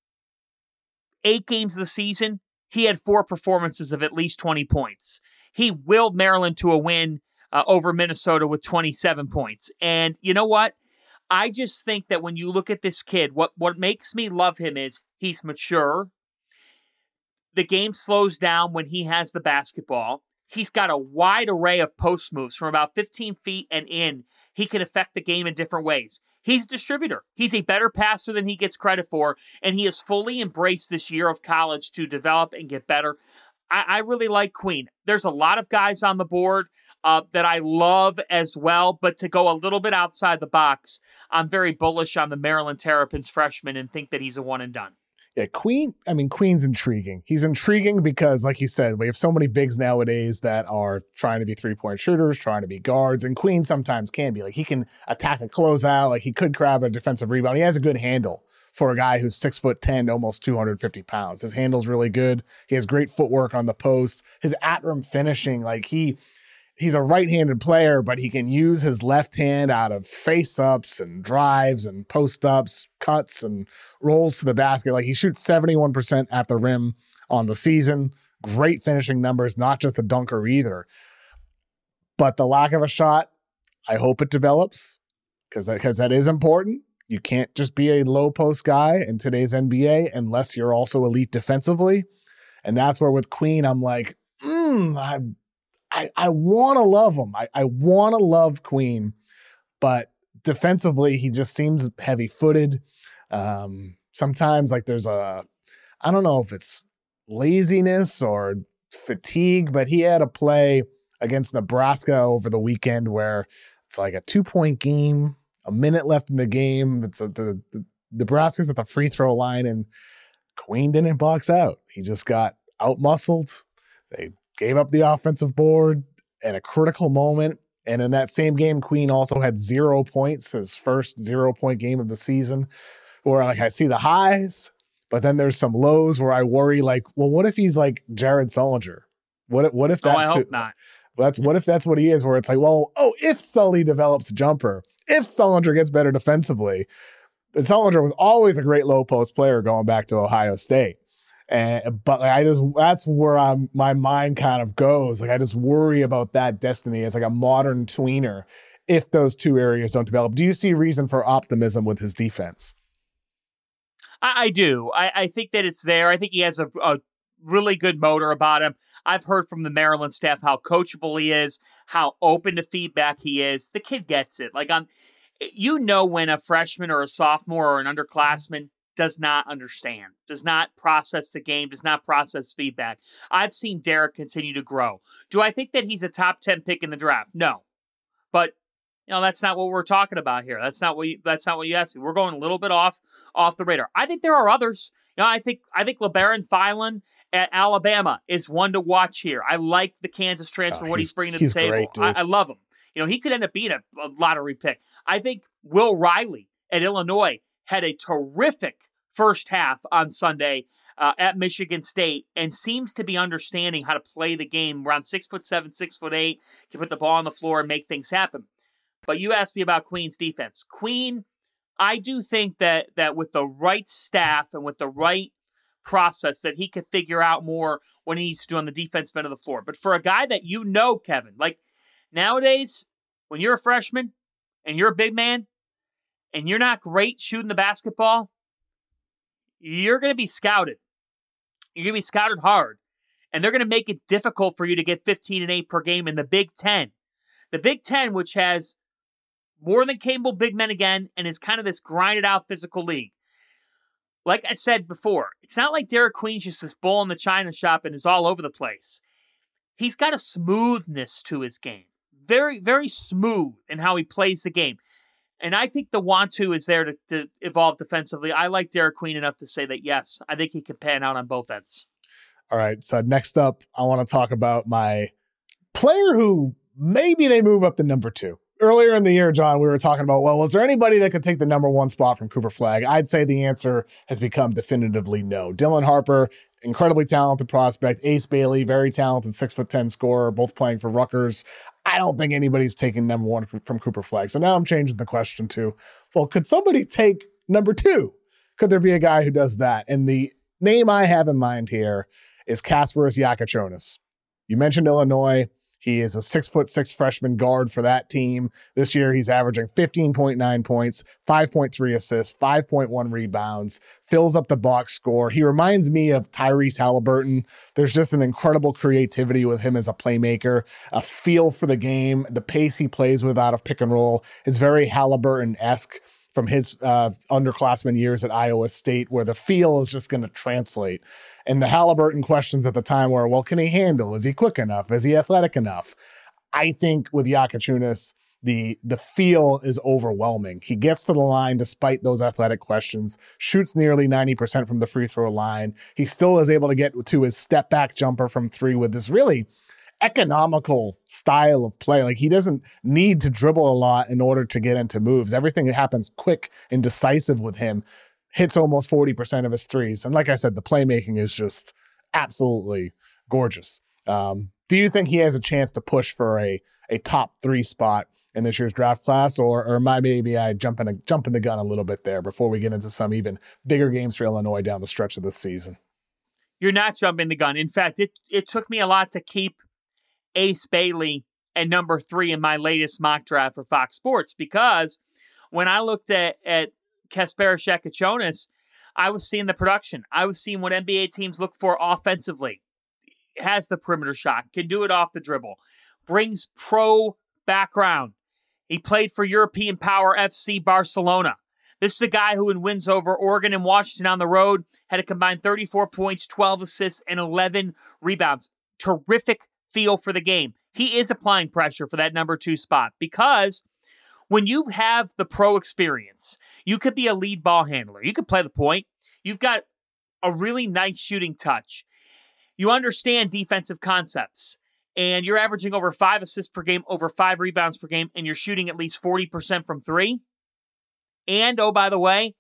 8 games of the season, he had 4 performances of at least 20 points. He willed Maryland to a win over Minnesota with 27 points. And you know what? I just think that when you look at this kid, what makes me love him is he's mature. The game slows down when he has the basketball. He's got a wide array of post moves from about 15 feet and in. He can affect the game in different ways. He's a distributor. He's a better passer than he gets credit for, and he has fully embraced this year of college to develop and get better. I really like Queen. There's a lot of guys on the board that I love as well, but to go a little bit outside the box, I'm very bullish on the Maryland Terrapins freshman and think that he's a one and done. Yeah, Queen's intriguing. He's intriguing because, like you said, we have so many bigs nowadays that are trying to be 3-point shooters, trying to be guards, and Queen sometimes can be. Like, he can attack a closeout, like he could grab a defensive rebound. He has a good handle for a guy who's 6'10", almost 250 pounds. His handle's really good. He has great footwork on the post. His at-rim finishing, like he's a right-handed player, but he can use his left hand out of face-ups and drives and post-ups, cuts and rolls to the basket. Like, he shoots 71% at the rim on the season. Great finishing numbers, not just a dunker either. But the lack of a shot, I hope it develops because that is important. You can't just be a low-post guy in today's NBA unless you're also elite defensively. And that's where with Queen, I'm like, I want to love him. I want to love Queen, but defensively, he just seems heavy-footed. Sometimes, like, I don't know if it's laziness or fatigue, but he had a play against Nebraska over the weekend where it's like a 2-point game, a minute left in the game. It's the Nebraska's at the free throw line, and Queen didn't box out. He just got out-muscled. They gave up the offensive board at a critical moment. And in that same game, Queen also had 0 points, his first 0-point game of the season, where like I see the highs, but then there's some lows where I worry, like, well, what if he's like Jared Sullinger? What if that's I hope not. What if that's what he is, where it's like, well, if Sully develops a jumper, if Sullinger gets better defensively. But Sullinger was always a great low post player going back to Ohio State. But that's where my mind kind of goes. Like, I just worry about that destiny as like a modern tweener if those two areas don't develop. Do you see reason for optimism with his defense? I do. I think that it's there. I think he has a really good motor about him. I've heard from the Maryland staff how coachable he is, how open to feedback he is. The kid gets it. Like, when a freshman or a sophomore or an underclassman does not understand, does not process the game, does not process feedback. I've seen Derek continue to grow. Do I think that he's a top 10 pick in the draft? No. But that's not what we're talking about here. That's not what you asked me. We're going a little bit off the radar. I think there are others. I think LeBaron Philon at Alabama is one to watch here. I like the Kansas transfer, what he's bringing to the table. Great, I love him. He could end up being a lottery pick. I think Will Riley at Illinois had a terrific first half on Sunday at Michigan State and seems to be understanding how to play the game. Around 6'7", 6'8", can put the ball on the floor and make things happen. But you asked me about Queen's defense. Queen, I do think that with the right staff and with the right process that he could figure out more when he's doing the defensive end of the floor. But for a guy that Kevin, like nowadays, when you're a freshman and you're a big man and you're not great shooting the basketball, you're going to be scouted. You're going to be scouted hard. And they're going to make it difficult for you to get 15 and 8 per game in the Big Ten. The Big Ten, which has more than capable big men again and is kind of this grinded out physical league. Like I said before, it's not like Derek Queen's just this bull in the china shop and is all over the place. He's got a smoothness to his game. Very, very smooth in how he plays the game. And I think the want to is there to evolve defensively. I like Derek Queen enough to say that, yes, I think he can pan out on both ends. All right. So next up, I want to talk about my player who maybe they move up to number 2. Earlier in the year, John, we were talking about, well, was there anybody that could take the number 1 spot from Cooper Flagg? I'd say the answer has become definitively no. Dylan Harper, incredibly talented prospect. Ace Bailey, very talented 6'10" scorer, both playing for Rutgers. I don't think anybody's taking number 1 from Cooper Flagg. So now I'm changing the question to, well, could somebody take number 2? Could there be a guy who does that? And the name I have in mind here is Kasparas Jakučionis. You mentioned Illinois. He is a 6'6" freshman guard for that team. This year, he's averaging 15.9 points, 5.3 assists, 5.1 rebounds, fills up the box score. He reminds me of Tyrese Halliburton. There's just an incredible creativity with him as a playmaker, a feel for the game, the pace he plays with out of pick and roll is very Halliburton-esque from his underclassmen years at Iowa State, where the feel is just going to translate. And the Halliburton questions at the time were, well, can he handle? Is he quick enough? Is he athletic enough? I think with Jakučionis, the feel is overwhelming. He gets to the line despite those athletic questions, shoots nearly 90% from the free throw line. He still is able to get to his step back jumper from 3 with this really economical style of play. Like, he doesn't need to dribble a lot in order to get into moves. Everything happens quick and decisive with him. Hits almost 40% of his threes. And like I said, the playmaking is just absolutely gorgeous. Do you think he has a chance to push for a top 3 spot in this year's draft class? Or am I jumping the gun a little bit there before we get into some even bigger games for Illinois down the stretch of this season? You're not jumping the gun. In fact, it took me a lot to keep Ace Bailey at number 3 in my latest mock draft for Fox Sports, because when I looked at Kasparas Jakučionis, I was seeing the production. I was seeing what NBA teams look for offensively. Has the perimeter shot, can do it off the dribble, brings pro background. He played for European power FC Barcelona. This is a guy who, in wins over Oregon and Washington on the road, had a combined 34 points, 12 assists, and 11 rebounds. Terrific feel for the game. He is applying pressure for that number 2 spot, because when you have the pro experience, you could be a lead ball handler. You could play the point. You've got a really nice shooting touch. You understand defensive concepts, and you're averaging over 5 assists per game, over 5 rebounds per game, and you're shooting at least 40% from 3. And, oh, by the way,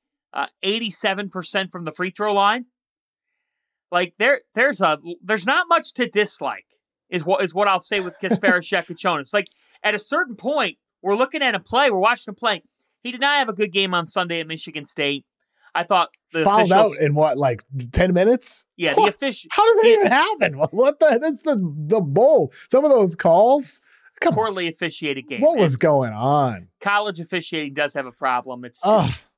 87% from the free throw line. Like, there's not much to dislike, is what I'll say with Kasparas Jakučionis. Like, at a certain point, we're looking at him play. We're watching him play. He did not have a good game on Sunday at Michigan State. I thought the fouled officials, out in what, like 10 minutes? Yeah, what? the official. How does that even happen? What the? That's the bowl. Some of those calls. Poorly officiated game. What was going on? College officiating does have a problem. It's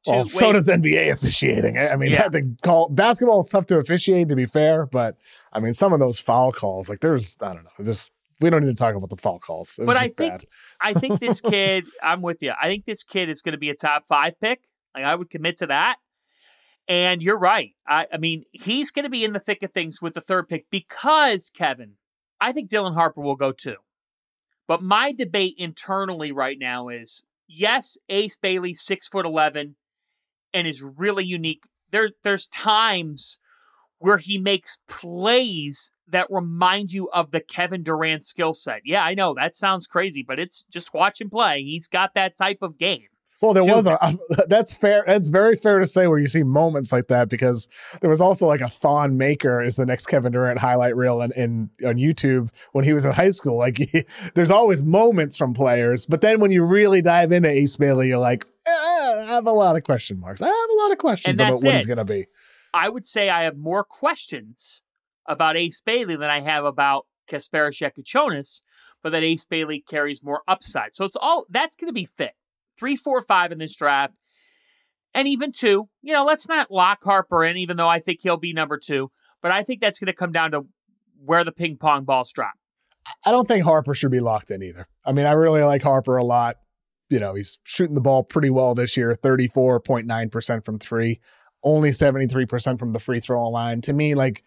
Well, so does NBA officiating. I mean, Yeah. Basketball is tough to officiate, to be fair, but I mean, some of those foul calls, like I don't know, we don't need to talk about the foul calls. But I think this kid, I'm with you. I think this kid is going to be a top 5 pick. Like, I would commit to that. And you're right. I mean, he's going to be in the thick of things with the 3rd pick because, Kevin, I think Dylan Harper will go too. But my debate internally right now is, yes, Ace Bailey's 6'11" and is really unique. There's times where he makes plays that remind you of the Kevin Durant skill set. Yeah, I know that sounds crazy, but it's just watch him play. He's got that type of game. Well, that's fair. That's very fair to say where you see moments like that, because there was also like a Thon Maker is the next Kevin Durant highlight reel on YouTube when he was in high school. Like there's always moments from players, but then when you really dive into Ace Bailey, you're like, I have a lot of question marks. I have a lot of questions about what he's going to be. I would say I have more questions about Ace Bailey than I have about Kasparas Jekachonis, but that Ace Bailey carries more upside. So that's going to be fit. 3, 4, 5 in this draft. And even 2, let's not lock Harper in, even though I think he'll be number 2. But I think that's going to come down to where the ping pong balls drop. I don't think Harper should be locked in either. I mean, I really like Harper a lot. He's shooting the ball pretty well this year, 34.9% from 3, only 73% from the free throw line. To me, like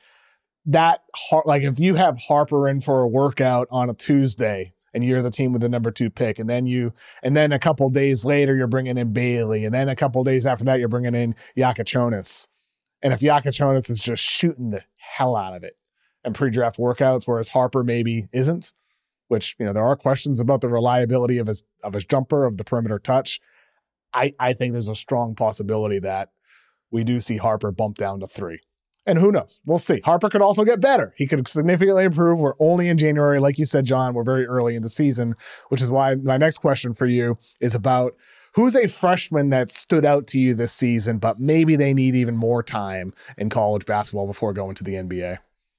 if you have Harper in for a workout on a Tuesday, and you're the team with the number 2 pick, and then a couple days later you're bringing in Bailey, and then a couple days after that you're bringing in Jekachonis. And if Jekachonis is just shooting the hell out of it in pre-draft workouts, whereas Harper maybe isn't, which there are questions about the reliability of his jumper, of the perimeter touch. I think there's a strong possibility that we do see Harper bump down to 3. And who knows? We'll see. Harper could also get better. He could significantly improve. We're only in January. Like you said, John, we're very early in the season, which is why my next question for you is about who's a freshman that stood out to you this season, but maybe they need even more time in college basketball before going to the NBA.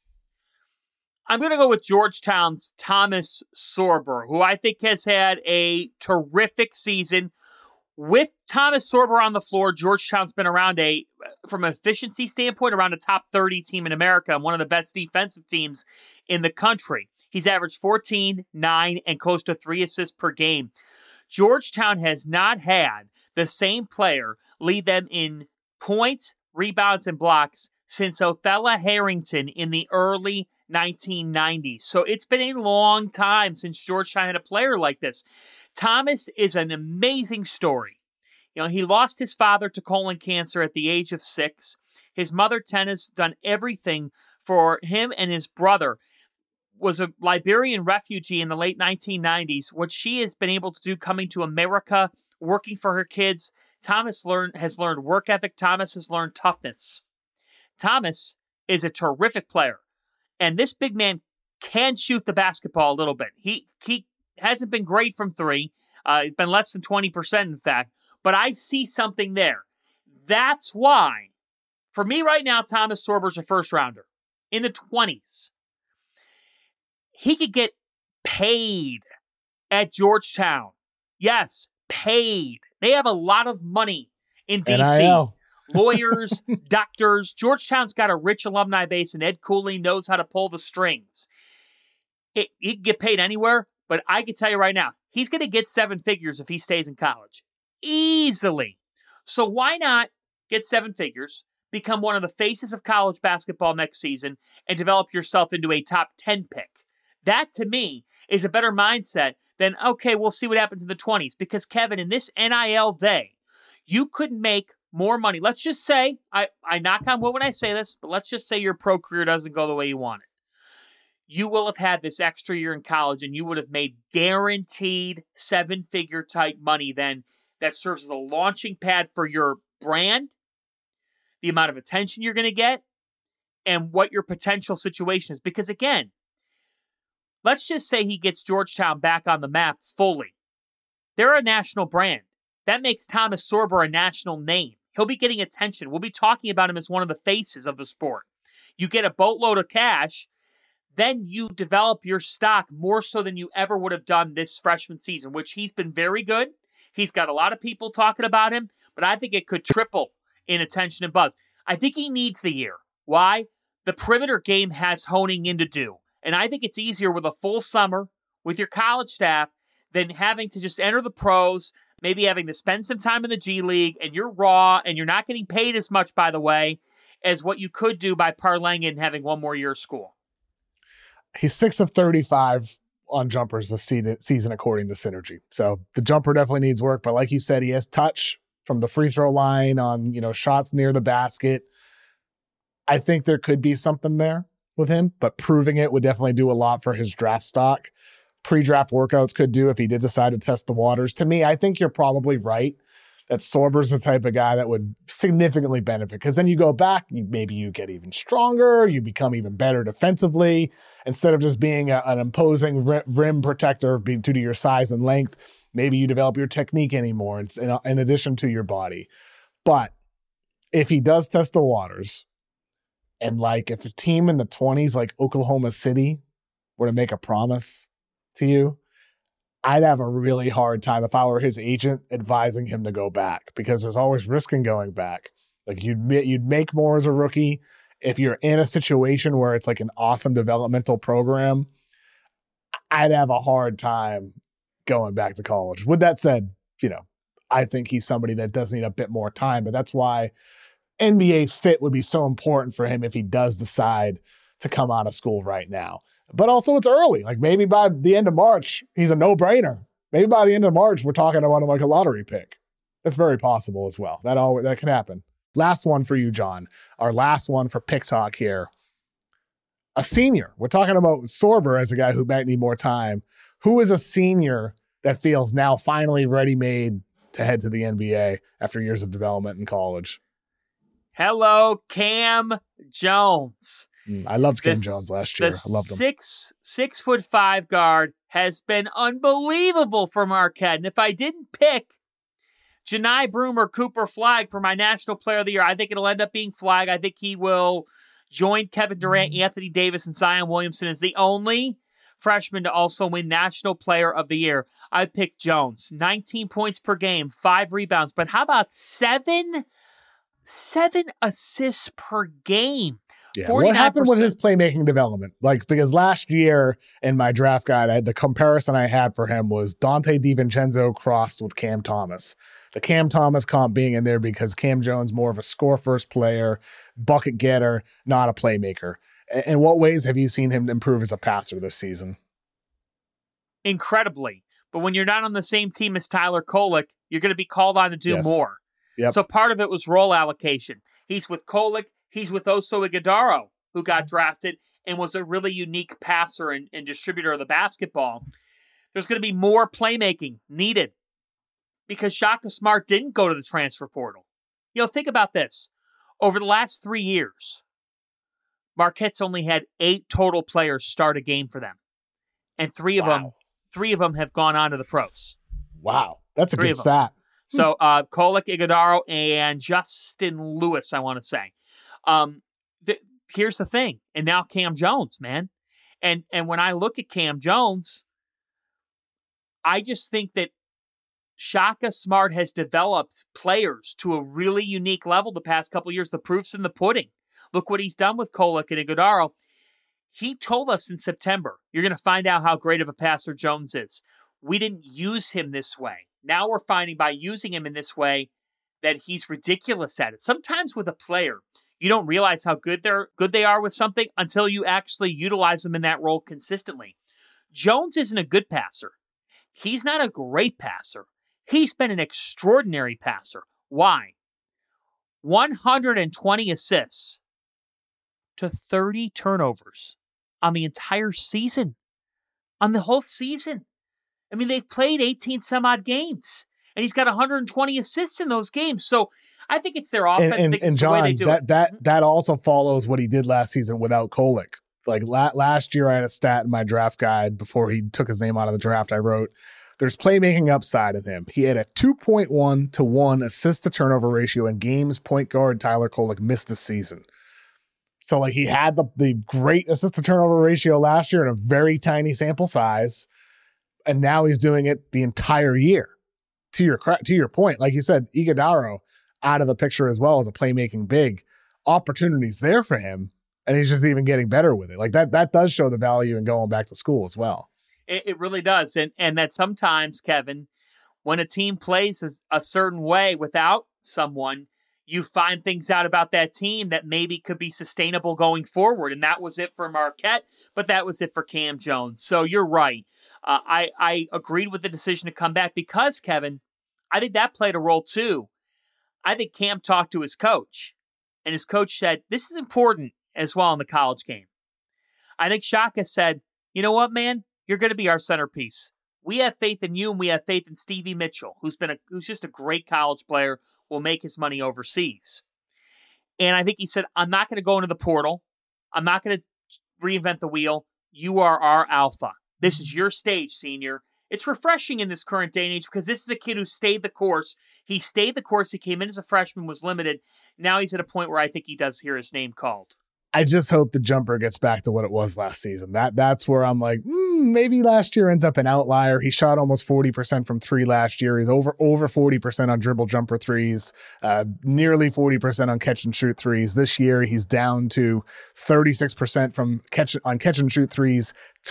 I'm going to go with Georgetown's Thomas Sorber, who I think has had a terrific season. With Thomas Sorber on the floor, Georgetown's been around from an efficiency standpoint, around a top 30 team in America and one of the best defensive teams in the country. He's averaged 14, 9, and close to 3 assists per game. Georgetown has not had the same player lead them in points, rebounds, and blocks since Othella Harrington in the early 1990s. So it's been a long time since Georgetown had a player like this. Thomas is an amazing story. He lost his father to colon cancer at the age of 6. His mother, Tenna's, done everything for him, and his brother was a Liberian refugee in the late 1990s. What she has been able to do coming to America, working for her kids, Thomas has learned work ethic. Thomas has learned toughness. Thomas is a terrific player, and this big man can shoot the basketball a little bit. He hasn't been great from 3. It's been less than 20%, in fact. But I see something there. That's why, for me right now, Thomas Sorber's a first-rounder in the 20s. He could get paid at Georgetown. Yes, paid. They have a lot of money in D.C. NIL. Lawyers, doctors. Georgetown's got a rich alumni base, and Ed Cooley knows how to pull the strings. He can get paid anywhere. But I can tell you right now, he's going to get 7 figures if he stays in college. Easily. So why not get 7 figures, become one of the faces of college basketball next season, and develop yourself into a top 10 pick? That, to me, is a better mindset than, okay, we'll see what happens in the 20s. Because, Kevin, in this NIL day, you could make more money. Let's just say, I knock on wood when I say this, but let's just say your pro career doesn't go the way you want it. You will have had this extra year in college, and you would have made guaranteed 7-figure type money then that serves as a launching pad for your brand, the amount of attention you're going to get, and what your potential situation is. Because again, let's just say he gets Georgetown back on the map fully. They're a national brand. That makes Thomas Sorber a national name. He'll be getting attention. We'll be talking about him as one of the faces of the sport. You get a boatload of cash, then you develop your stock more so than you ever would have done this freshman season, which he's been very good. He's got a lot of people talking about him, but I think it could triple in attention and buzz. I think he needs the year. Why? The perimeter game has honing in to do. And I think it's easier with a full summer with your college staff than having to just enter the pros, maybe having to spend some time in the G League, and you're raw, and you're not getting paid as much, by the way, as what you could do by parlaying it and having one more year of school. He's 6 of 35 on jumpers this season, according to Synergy. So the jumper definitely needs work, but like you said, he has touch from the free throw line on, shots near the basket. I think there could be something there with him, but proving it would definitely do a lot for his draft stock. Pre-draft workouts could do if he did decide to test the waters. To me, I think you're probably right that Sorber's the type of guy that would significantly benefit, because then you go back, maybe you get even stronger, you become even better defensively. Instead of just being an imposing rim protector due to your size and length, maybe you develop your technique anymore in addition to your body. But if he does test the waters, and if a team in the 20s like Oklahoma City were to make a promise to you, I'd have a really hard time if I were his agent advising him to go back, because there's always risk in going back. You'd make more as a rookie. If you're in a situation where it's like an awesome developmental program, I'd have a hard time going back to college. With that said, I think he's somebody that does need a bit more time, but that's why NBA fit would be so important for him if he does decide to come out of school right now. But also it's early. Maybe by the end of March, he's a no-brainer. Maybe by the end of March, we're talking about him like a lottery pick. That's very possible as well. That can happen. Last one for you, John. Our last one for Pick Talk here. A senior. We're talking about Sorber as a guy who might need more time. Who is a senior that feels now finally ready-made to head to the NBA after years of development in college? Hello, Cam Jones. I loved Cam Jones last year. I loved him. 6'5" guard has been unbelievable for Marquette. And if I didn't pick Johni Broome or Cooper Flagg for my National Player of the Year, I think it'll end up being Flagg. I think he will join Kevin Durant, Anthony Davis, and Zion Williamson as the only freshman to also win National Player of the Year. I picked Jones. 19 points per game, 5 rebounds. But how about 7 assists per game? Yeah. What happened with his playmaking development? Because last year in my draft guide, the comparison I had for him was Dante DiVincenzo crossed with Cam Thomas. The Cam Thomas comp being in there because Cam Jones more of a score-first player, bucket getter, not a playmaker. In what ways have you seen him improve as a passer this season? Incredibly. But when you're not on the same team as Tyler Kolek, you're going to be called on to do more. Yep. So part of it was role allocation. He's with Kolek. He's with Oso Ighodaro, who got drafted and was a really unique passer and distributor of the basketball. There's going to be more playmaking needed because Shaka Smart didn't go to the transfer portal. Think about this. Over the last 3 years, Marquette's only had 8 total players start a game for them. And 3 of them have gone on to the pros. Wow. That's a good stat. So Kolek, Ighodaro, and Justin Lewis, I want to say. Here's the thing. And now Cam Jones, man. And when I look at Cam Jones, I just think that Shaka Smart has developed players to a really unique level the past couple of years. The proof's in the pudding. Look what he's done with Kolek and Ighodaro. He told us in September, you're going to find out how great of a passer Jones is. We didn't use him this way. Now we're finding by using him in this way that he's ridiculous at it. Sometimes with a player, you don't realize how good they are with something until you actually utilize them in that role consistently. Jones isn't a good passer. He's not a great passer. He's been an extraordinary passer. Why? 120 assists to 30 turnovers on the entire season. On the whole season. I mean, they've played 18 some odd games, and he's got 120 assists in those games. So I think it's their offense. And John, the way they do that also follows what he did last season without Kolek. Last year, I had a stat in my draft guide before he took his name out of the draft. I wrote, there's playmaking upside in him. He had a 2.1 to 1 assist to turnover ratio in games point guard Tyler Kolek missed this season. So he had the great assist to turnover ratio last year in a very tiny sample size. And now he's doing it the entire year. to your point, like you said, Iguodala out of the picture as well as a playmaking big, opportunities there for him, and he's just even getting better with it. Like that does show the value in going back to school as well. It really does. And that sometimes, Kevin, when a team plays a certain way without someone, you find things out about that team that maybe could be sustainable going forward. And that was it for Marquette, but that was it for Cam Jones. So you're right. I agreed with the decision to come back because, Kevin, I think that played a role too. I think Cam talked to his coach, and his coach said, this is important as well in the college game. I think Shaka said, you know what, man? You're going to be our centerpiece. We have faith in you, and we have faith in Stevie Mitchell, who's just a great college player, will make his money overseas. And I think he said, I'm not going to go into the portal. I'm not going to reinvent the wheel. You are our alpha. This is your stage, senior. It's refreshing in this current day and age because this is a kid who stayed the course. He stayed the course. He came in as a freshman, was limited. Now he's at a point where I think he does hear his name called. I just hope the jumper gets back to what it was last season. That's where I'm like, maybe last year ends up an outlier. He shot almost 40% from three last year. He's over 40% on dribble jumper threes, nearly 40% on catch and shoot threes. This year, he's down to 36% from catch and shoot threes,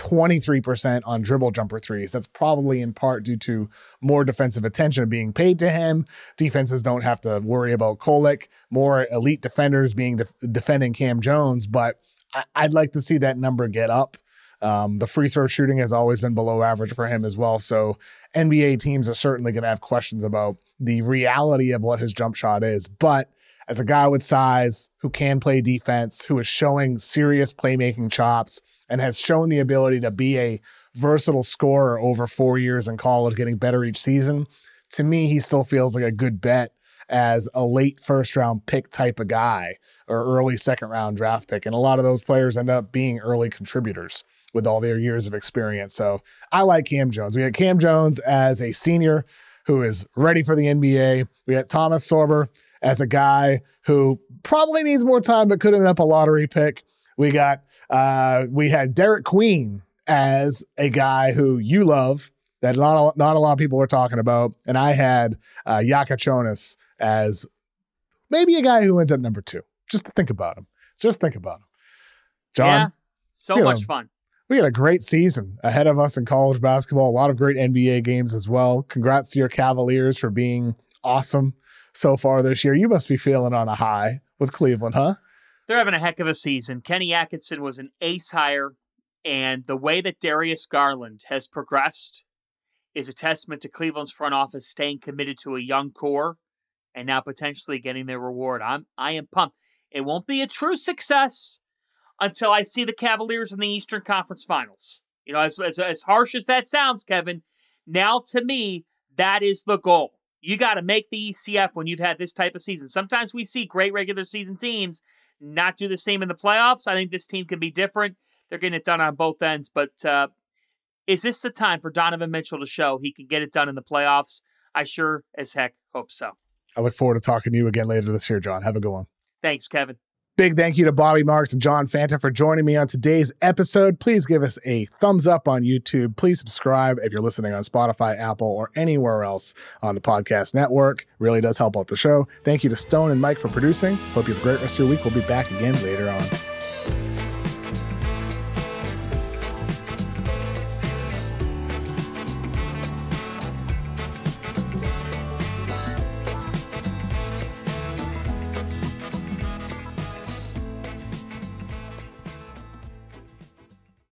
23% on dribble jumper threes. That's probably in part due to more defensive attention being paid to him. Defenses don't have to worry about Kolek, more elite defenders being defending Cam Jones, but I'd like to see that number get up. The free throw shooting has always been below average for him as well. So NBA teams are certainly going to have questions about the reality of what his jump shot is. But as a guy with size who can play defense, who is showing serious playmaking chops, and has shown the ability to be a versatile scorer over 4 years in college, getting better each season, to me, he still feels like a good bet as a late first-round pick type of guy or early second-round draft pick. And a lot of those players end up being early contributors with all their years of experience. So I like Cam Jones. We got Cam Jones as a senior who is ready for the NBA. We got Thomas Sorber as a guy who probably needs more time but could end up a lottery pick. We had Derek Queen as a guy who you love that not a lot of people are talking about. And I had Yaka Chonas as maybe a guy who ends up number 2. Just think about him. John. Yeah, so much fun. We had a great season ahead of us in college basketball. A lot of great NBA games as well. Congrats to your Cavaliers for being awesome so far this year. You must be feeling on a high with Cleveland, huh? They're having a heck of a season. Kenny Atkinson was an ace hire, and the way that Darius Garland has progressed is a testament to Cleveland's front office staying committed to a young core and now potentially getting their reward. I am pumped. It won't be a true success until I see the Cavaliers in the Eastern Conference Finals. You know, as harsh as that sounds, Kevin, now to me, that is the goal. You got to make the ECF when you've had this type of season. Sometimes we see great regular season teams not do the same in the playoffs. I think this team can be different. They're getting it done on both ends. But is this the time for Donovan Mitchell to show he can get it done in the playoffs? I sure as heck hope so. I look forward to talking to you again later this year, John. Have a good one. Thanks, Kevin. Big thank you to Bobby Marks and John Fanta for joining me on today's episode. Please give us a thumbs up on YouTube. Please subscribe if you're listening on Spotify, Apple, or anywhere else on the podcast network. It really does help out the show. Thank you to Stone and Mike for producing. Hope you have a great rest of your week. We'll be back again later on.